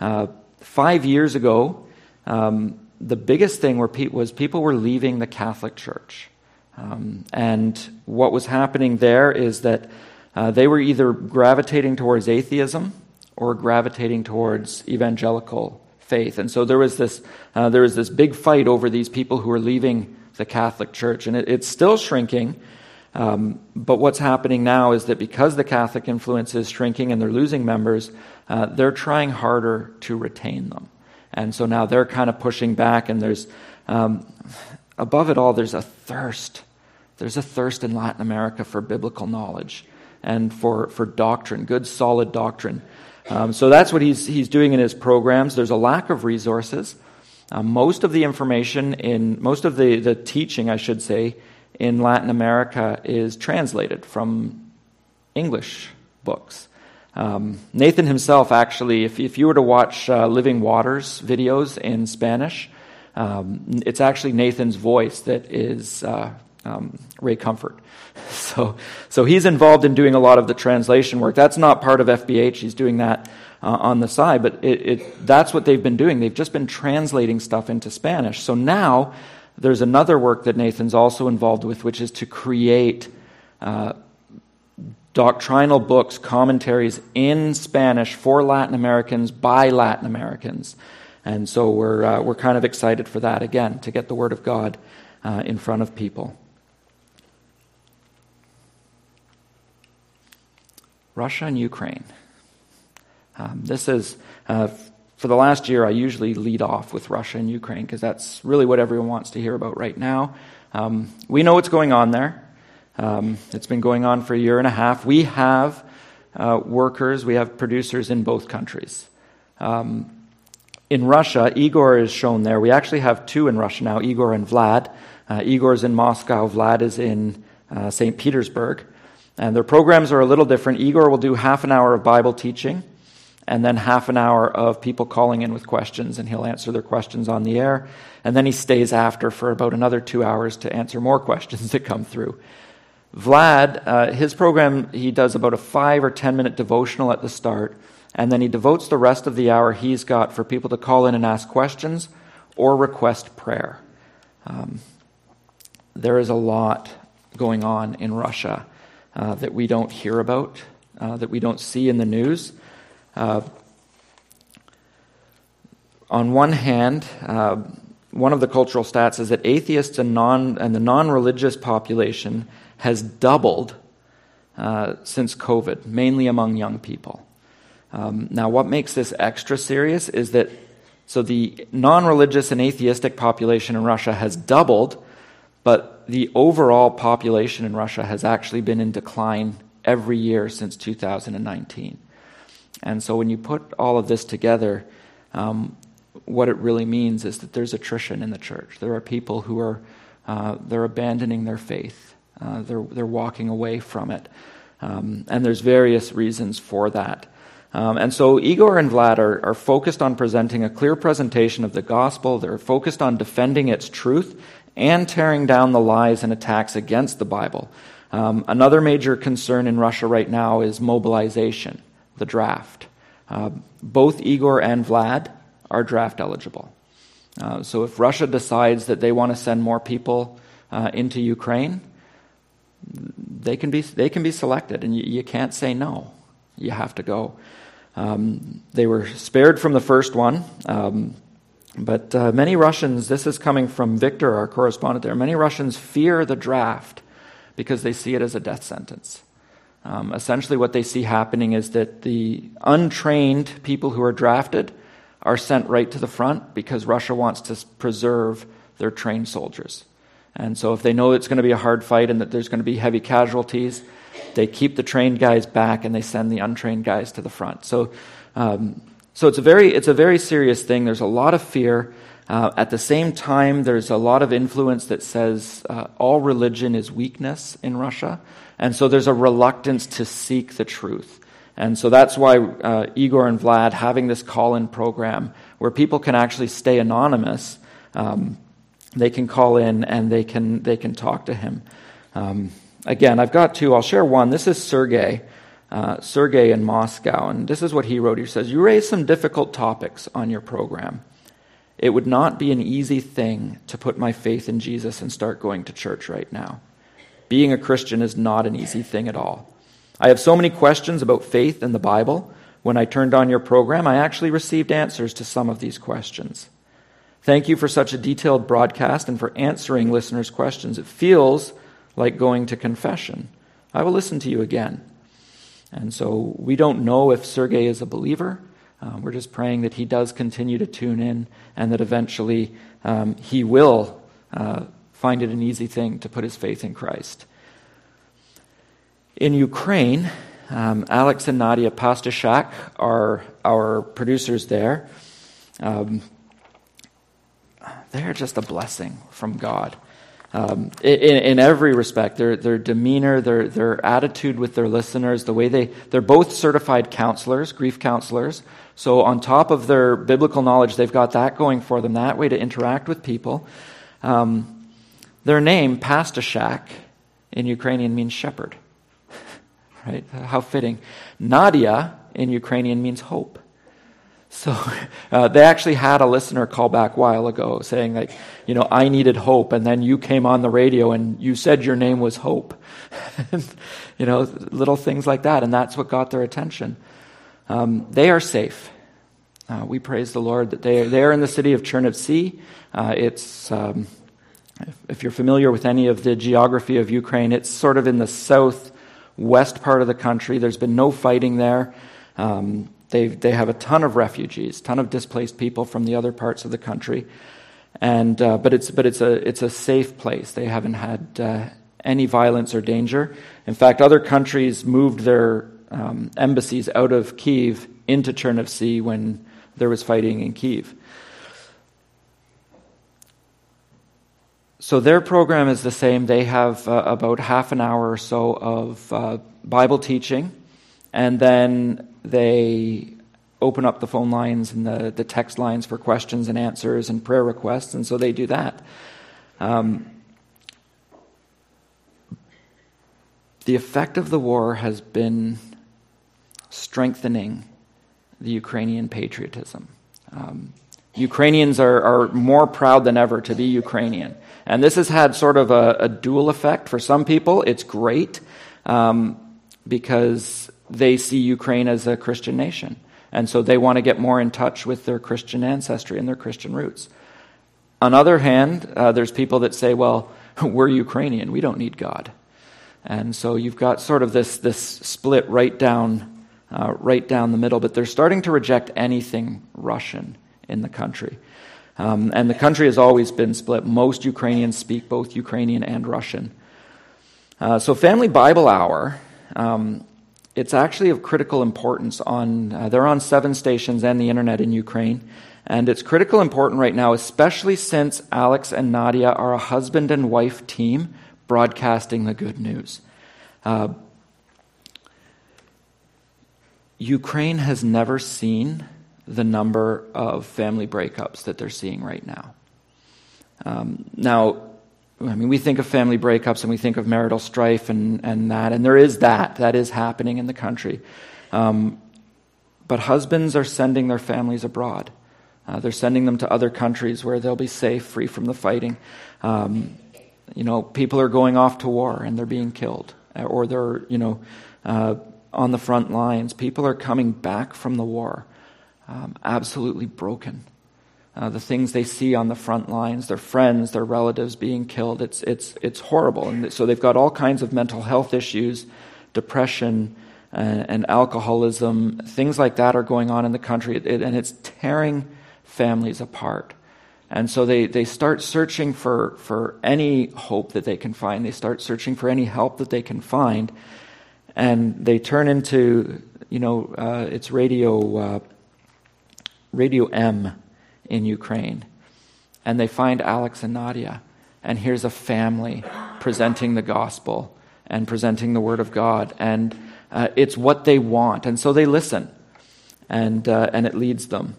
5 years ago, the biggest thing was people were leaving the Catholic Church. And what was happening there is that they were either gravitating towards atheism or gravitating towards evangelical faith. And so there was this big fight over these people who were leaving the Catholic Church. And it's still shrinking, but what's happening now is that because the Catholic influence is shrinking and they're losing members, they're trying harder to retain them. And so now they're kind of pushing back, and there's, above it all, there's a thirst. There's a thirst in Latin America for biblical knowledge and for doctrine, good, solid doctrine. So that's what he's doing in his programs. There's a lack of resources. Most of the information most of the teaching, I should say, in Latin America is translated from English books. Nathan himself, actually, if you were to watch Living Waters videos in Spanish, it's actually Nathan's voice that is Ray Comfort. So he's involved in doing a lot of the translation work. That's not part of FBH. He's doing that on the side, but that's what they've been doing. They've just been translating stuff into Spanish. So now there's another work that Nathan's also involved with, which is to create doctrinal books, commentaries in Spanish for Latin Americans by Latin Americans. And so we're kind of excited for that again, to get the Word of God in front of people. Russia and Ukraine. This is, for the last year, I usually lead off with Russia and Ukraine because that's really what everyone wants to hear about right now. We know what's going on there. It's been going on for a year and a half. We have workers, we have producers in both countries. In Russia, Igor is shown there. We actually have 2 in Russia now, Igor and Vlad. Igor's in Moscow, Vlad is in St. Petersburg. And their programs are a little different. Igor will do half an hour of Bible teaching and then half an hour of people calling in with questions, and he'll answer their questions on the air. And then he stays after for about another 2 hours to answer more questions that come through. Vlad, his program, he does about a 5 or 10 minute devotional at the start, and then he devotes the rest of the hour he's got for people to call in and ask questions or request prayer. There is a lot going on in Russia that we don't hear about, that we don't see in the news. on one hand, one of the cultural stats is that atheists and the non-religious population has doubled since COVID, mainly among young people. Now, what makes this extra serious is that the non-religious and atheistic population in Russia has doubled, but the overall population in Russia has actually been in decline every year since 2019. And so when you put all of this together, what it really means is that there's attrition in the church. There are people who are they're abandoning their faith. They're walking away from it. And there's various reasons for that. And so Igor and Vlad are focused on presenting a clear presentation of the gospel. They're focused on defending its truth and tearing down the lies and attacks against the Bible. Another major concern in Russia right now is mobilization, the draft. Both Igor and Vlad are draft eligible. So if Russia decides that they want to send more people into Ukraine, they can be selected, and you can't say no. You have to go. They were spared from the first one, but many Russians, this is coming from Victor, our correspondent there, many Russians fear the draft because they see it as a death sentence. Essentially what they see happening is that the untrained people who are drafted are sent right to the front because Russia wants to preserve their trained soldiers. And so if they know it's going to be a hard fight and that there's going to be heavy casualties, they keep the trained guys back and they send the untrained guys to the front. So it's a very serious thing. There's a lot of fear. At the same time, there's a lot of influence that says all religion is weakness in Russia. And so there's a reluctance to seek the truth. And so that's why Igor and Vlad having this call-in program where people can actually stay anonymous. They can call in and they can talk to him. Again, I've got two. I'll share one. This is Sergey in Moscow, and this is what he wrote. He says, "You raise some difficult topics on your program. It would not be an easy thing to put my faith in Jesus and start going to church right now. Being a Christian is not an easy thing at all. I have so many questions about faith and the Bible. When I turned on your program, I actually received answers to some of these questions. Thank you for such a detailed broadcast and for answering listeners' questions. It feels like going to confession. I will listen to you again." And so we don't know if Sergey is a believer. We're just praying that he does continue to tune in and that eventually he will find it an easy thing to put his faith in Christ. In Ukraine, Alex and Nadia Pastashak are our producers there. They're just a blessing from God. In every respect, their demeanor, their attitude with their listeners, the way they're both certified counselors, grief counselors. So on top of their biblical knowledge, they've got that going for them, that way to interact with people. Their name, Pastashak, in Ukrainian means shepherd. Right? How fitting. Nadia in Ukrainian means hope. So they actually had a listener call back a while ago saying, like, I needed hope, and then you came on the radio and you said your name was Hope. Little things like that, and that's what got their attention. They are safe. We praise the Lord that they are in the city of Chernivtsi. It's if you're familiar with any of the geography of Ukraine, it's sort of in the southwest part of the country. There's been no fighting there. They have a ton of refugees, ton of displaced people from the other parts of the country, and but it's a safe place. They haven't had any violence or danger. In fact, other countries moved their embassies out of Kyiv into Chernivtsi when there was fighting in Kyiv. So their program is the same. They have about half an hour or so of Bible teaching, and then they open up the phone lines and the text lines for questions and answers and prayer requests, and so they do that. The effect of the war has been strengthening the Ukrainian patriotism. Ukrainians are more proud than ever to be Ukrainian. And this has had sort of a dual effect. For some people, it's great because they see Ukraine as a Christian nation. And so they want to get more in touch with their Christian ancestry and their Christian roots. On the other hand, there's people that say, well, we're Ukrainian, we don't need God. And so you've got sort of this split right down the middle, but they're starting to reject anything Russian in the country. And the country has always been split. Most Ukrainians speak both Ukrainian and Russian. So Family Bible Hour, it's actually of critical importance. They're on 7 stations and the internet in Ukraine. And it's critical important right now, especially since Alex and Nadia are a husband and wife team broadcasting the good news. Ukraine has never seen the number of family breakups that they're seeing right now. Now, I mean, we think of family breakups and we think of marital strife and there is that is happening in the country. But husbands are sending their families abroad. They're sending them to other countries where they'll be safe, free from the fighting. People are going off to war and they're being killed, or they're, on the front lines. People are coming back from the war, absolutely broken. The things they see on the front lines, their friends, their relatives being killed, it's horrible. And so they've got all kinds of mental health issues, depression, and alcoholism. Things like that are going on in the country, and it's tearing families apart. And so they start searching for any hope that they can find. They start searching for any help that they can find. And they turn into, it's Radio M in Ukraine. And they find Alex and Nadia. And here's a family presenting the gospel and presenting the word of God. And it's what they want. And so they listen. And it leads them.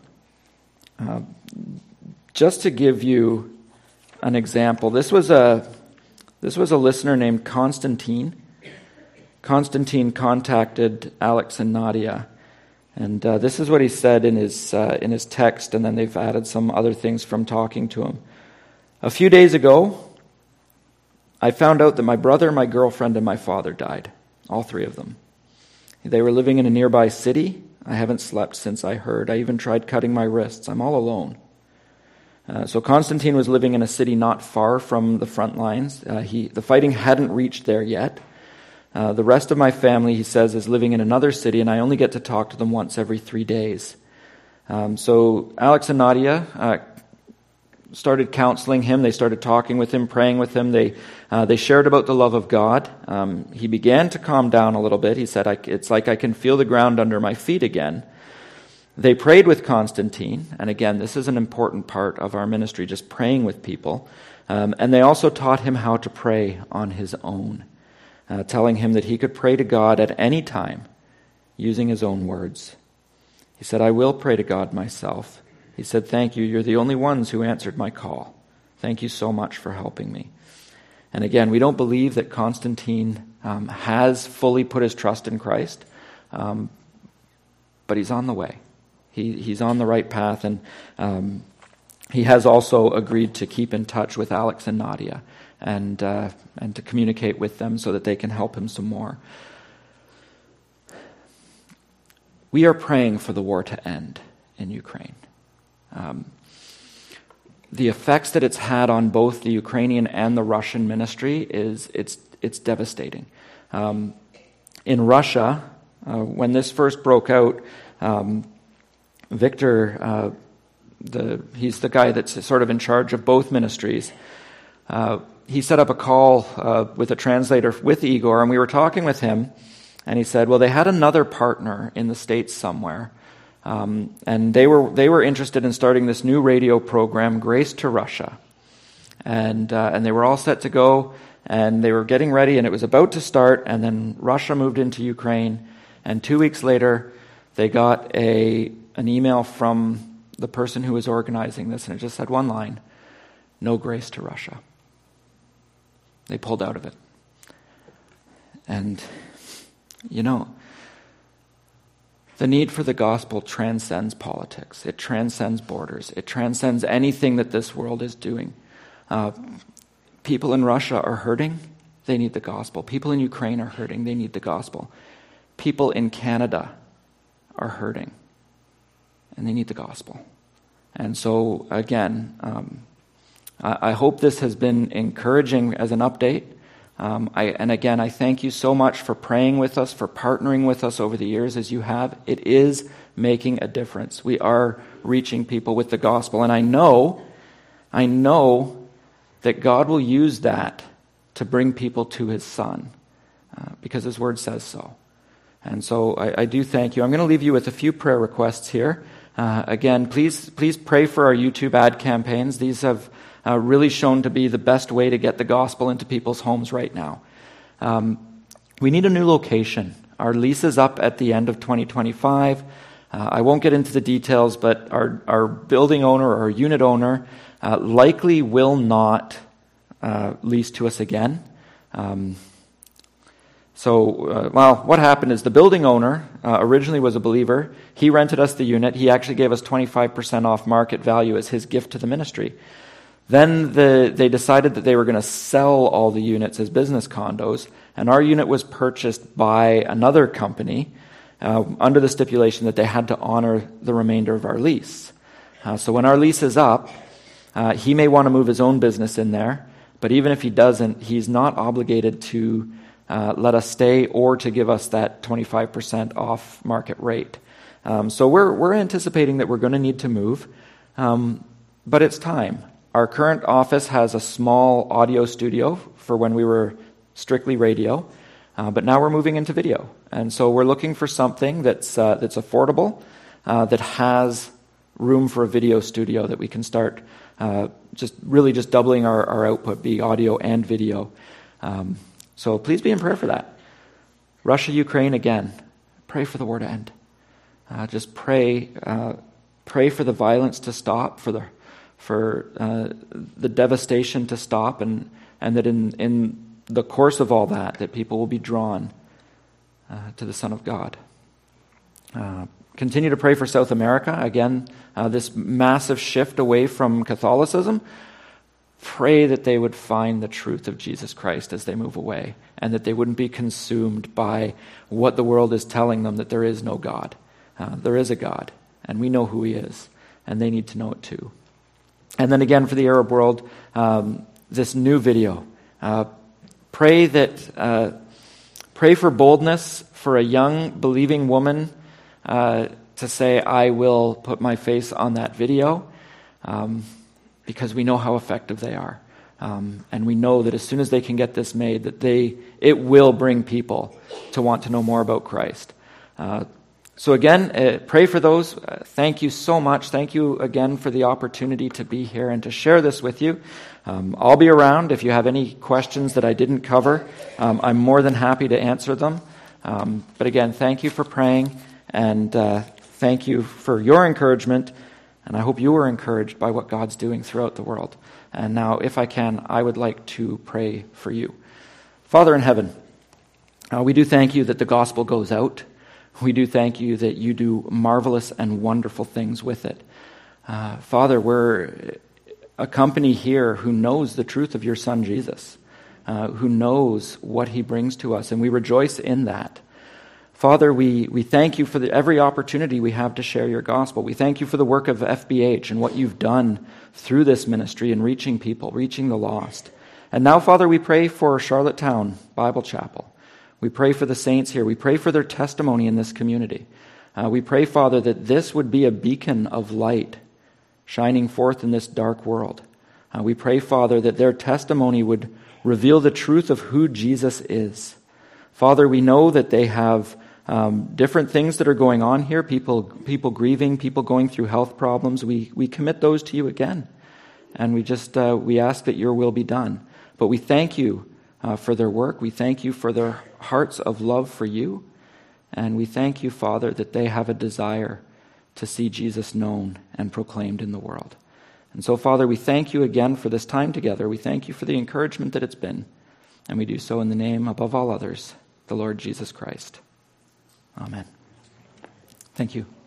Just to give you an example, this was a listener named Constantine. Constantine contacted Alex and Nadia, and this is what he said in his text, and then they've added some other things from talking to him. A few days ago, I found out that my brother, my girlfriend, and my father died, all 3 of them. They were living in a nearby city. I haven't slept since I heard. I even tried cutting my wrists. I'm all alone. So Constantine was living in a city not far from the front lines. The fighting hadn't reached there yet. The rest of my family, he says, is living in another city, and I only get to talk to them once every 3 days. So Alex and Nadia started counseling him. They started talking with him, praying with him. They shared about the love of God. He began to calm down a little bit. He said, it's like I can feel the ground under my feet again. They prayed with Constantine, and again, this is an important part of our ministry, just praying with people. And they also taught him how to pray on his own, telling him that he could pray to God at any time using his own words. He said, I will pray to God myself. He said, thank you. You're the only ones who answered my call. Thank you so much for helping me. And again, we don't believe that Constantine has fully put his trust in Christ, but he's on the way. He's on the right path, and he has also agreed to keep in touch with Alex and Nadia and to communicate with them so that they can help him some more. We are praying for the war to end in Ukraine. The effects that it's had on both the Ukrainian and the Russian ministry it's devastating. In Russia, when this first broke out, Victor, he's the guy that's sort of in charge of both ministries. He set up a call with a translator with Igor, and we were talking with him, and he said, well, they had another partner in the States somewhere, and they were interested in starting this new radio program, Grace to Russia. And they were all set to go, and they were getting ready, and it was about to start, and then Russia moved into Ukraine, and 2 weeks later, they got an email from the person who was organizing this, and it just said one line, no grace to Russia. They pulled out of it. And, the need for the gospel transcends politics. It transcends borders. It transcends anything that this world is doing. People in Russia are hurting. They need the gospel. People in Ukraine are hurting. They need the gospel. People in Canada are hurting. and they need the gospel. And so, again, I hope this has been encouraging as an update. I thank you so much for praying with us, for partnering with us over the years as you have. It is making a difference. We are reaching people with the gospel. And I know that God will use that to bring people to his Son, because his word says so. And so I do thank you. I'm going to leave you with a few prayer requests here. Again, please pray for our YouTube ad campaigns. These have really shown to be the best way to get the gospel into people's homes right now. We need a new location. Our lease is up at the end of 2025. I won't get into the details, but our building owner or our unit owner likely will not lease to us again. What happened is the building owner originally was a believer. He rented us the unit. He actually gave us 25% off market value as his gift to the ministry. Then they decided that they were going to sell all the units as business condos, and our unit was purchased by another company under the stipulation that they had to honor the remainder of our lease. So when our lease is up, he may want to move his own business in there, but even if he doesn't, he's not obligated to let us stay or to give us that 25% off market rate. So we're anticipating that we're going to need to move, but it's time. Our current office has a small audio studio for when we were strictly radio, but now we're moving into video. And so we're looking for something that's affordable, that has room for a video studio that we can start just doubling our output, be audio and video. So please be in prayer for that. Russia, Ukraine, again, pray for the war to end. Just pray for the violence to stop, for the devastation to stop, and that in the course of all that people will be drawn to the Son of God. Continue to pray for South America. Again, this massive shift away from Catholicism. Pray that they would find the truth of Jesus Christ as they move away, and that they wouldn't be consumed by what the world is telling them, that there is no God. There is a God, and we know who he is, and they need to know it too. And then again, for the Arab world, this new video. Pray for boldness for a young believing woman to say, I will put my face on that video, because we know how effective they are. And we know that as soon as they can get this made, that it will bring people to want to know more about Christ. So again, pray for those. Thank you so much. Thank you again for the opportunity to be here and to share this with you. I'll be around if you have any questions that I didn't cover. I'm more than happy to answer them. But again, thank you for praying, and thank you for your encouragement. And I hope you were encouraged by what God's doing throughout the world. And now, if I can, I would like to pray for you. Father in heaven, we do thank you that the gospel goes out. We do thank you that you do marvelous and wonderful things with it. Father, we're a company here who knows the truth of your Son, Jesus, who knows what he brings to us, and we rejoice in that. Father, we thank you for every opportunity we have to share your gospel. We thank you for the work of FBH and what you've done through this ministry in reaching people, reaching the lost. And now, Father, we pray for Charlottetown Bible Chapel. We pray for the saints here. We pray for their testimony in this community. We pray, Father, that this would be a beacon of light shining forth in this dark world. We pray, Father, that their testimony would reveal the truth of who Jesus is. Father, we know that they have different things that are going on here, people grieving, people going through health problems. We commit those to you again. And we ask that your will be done. But we thank you for their work. We thank you for their hearts of love for you. And we thank you, Father, that they have a desire to see Jesus known and proclaimed in the world. And so, Father, we thank you again for this time together. We thank you for the encouragement that it's been. And we do so in the name, above all others, the Lord Jesus Christ. Amen. Thank you.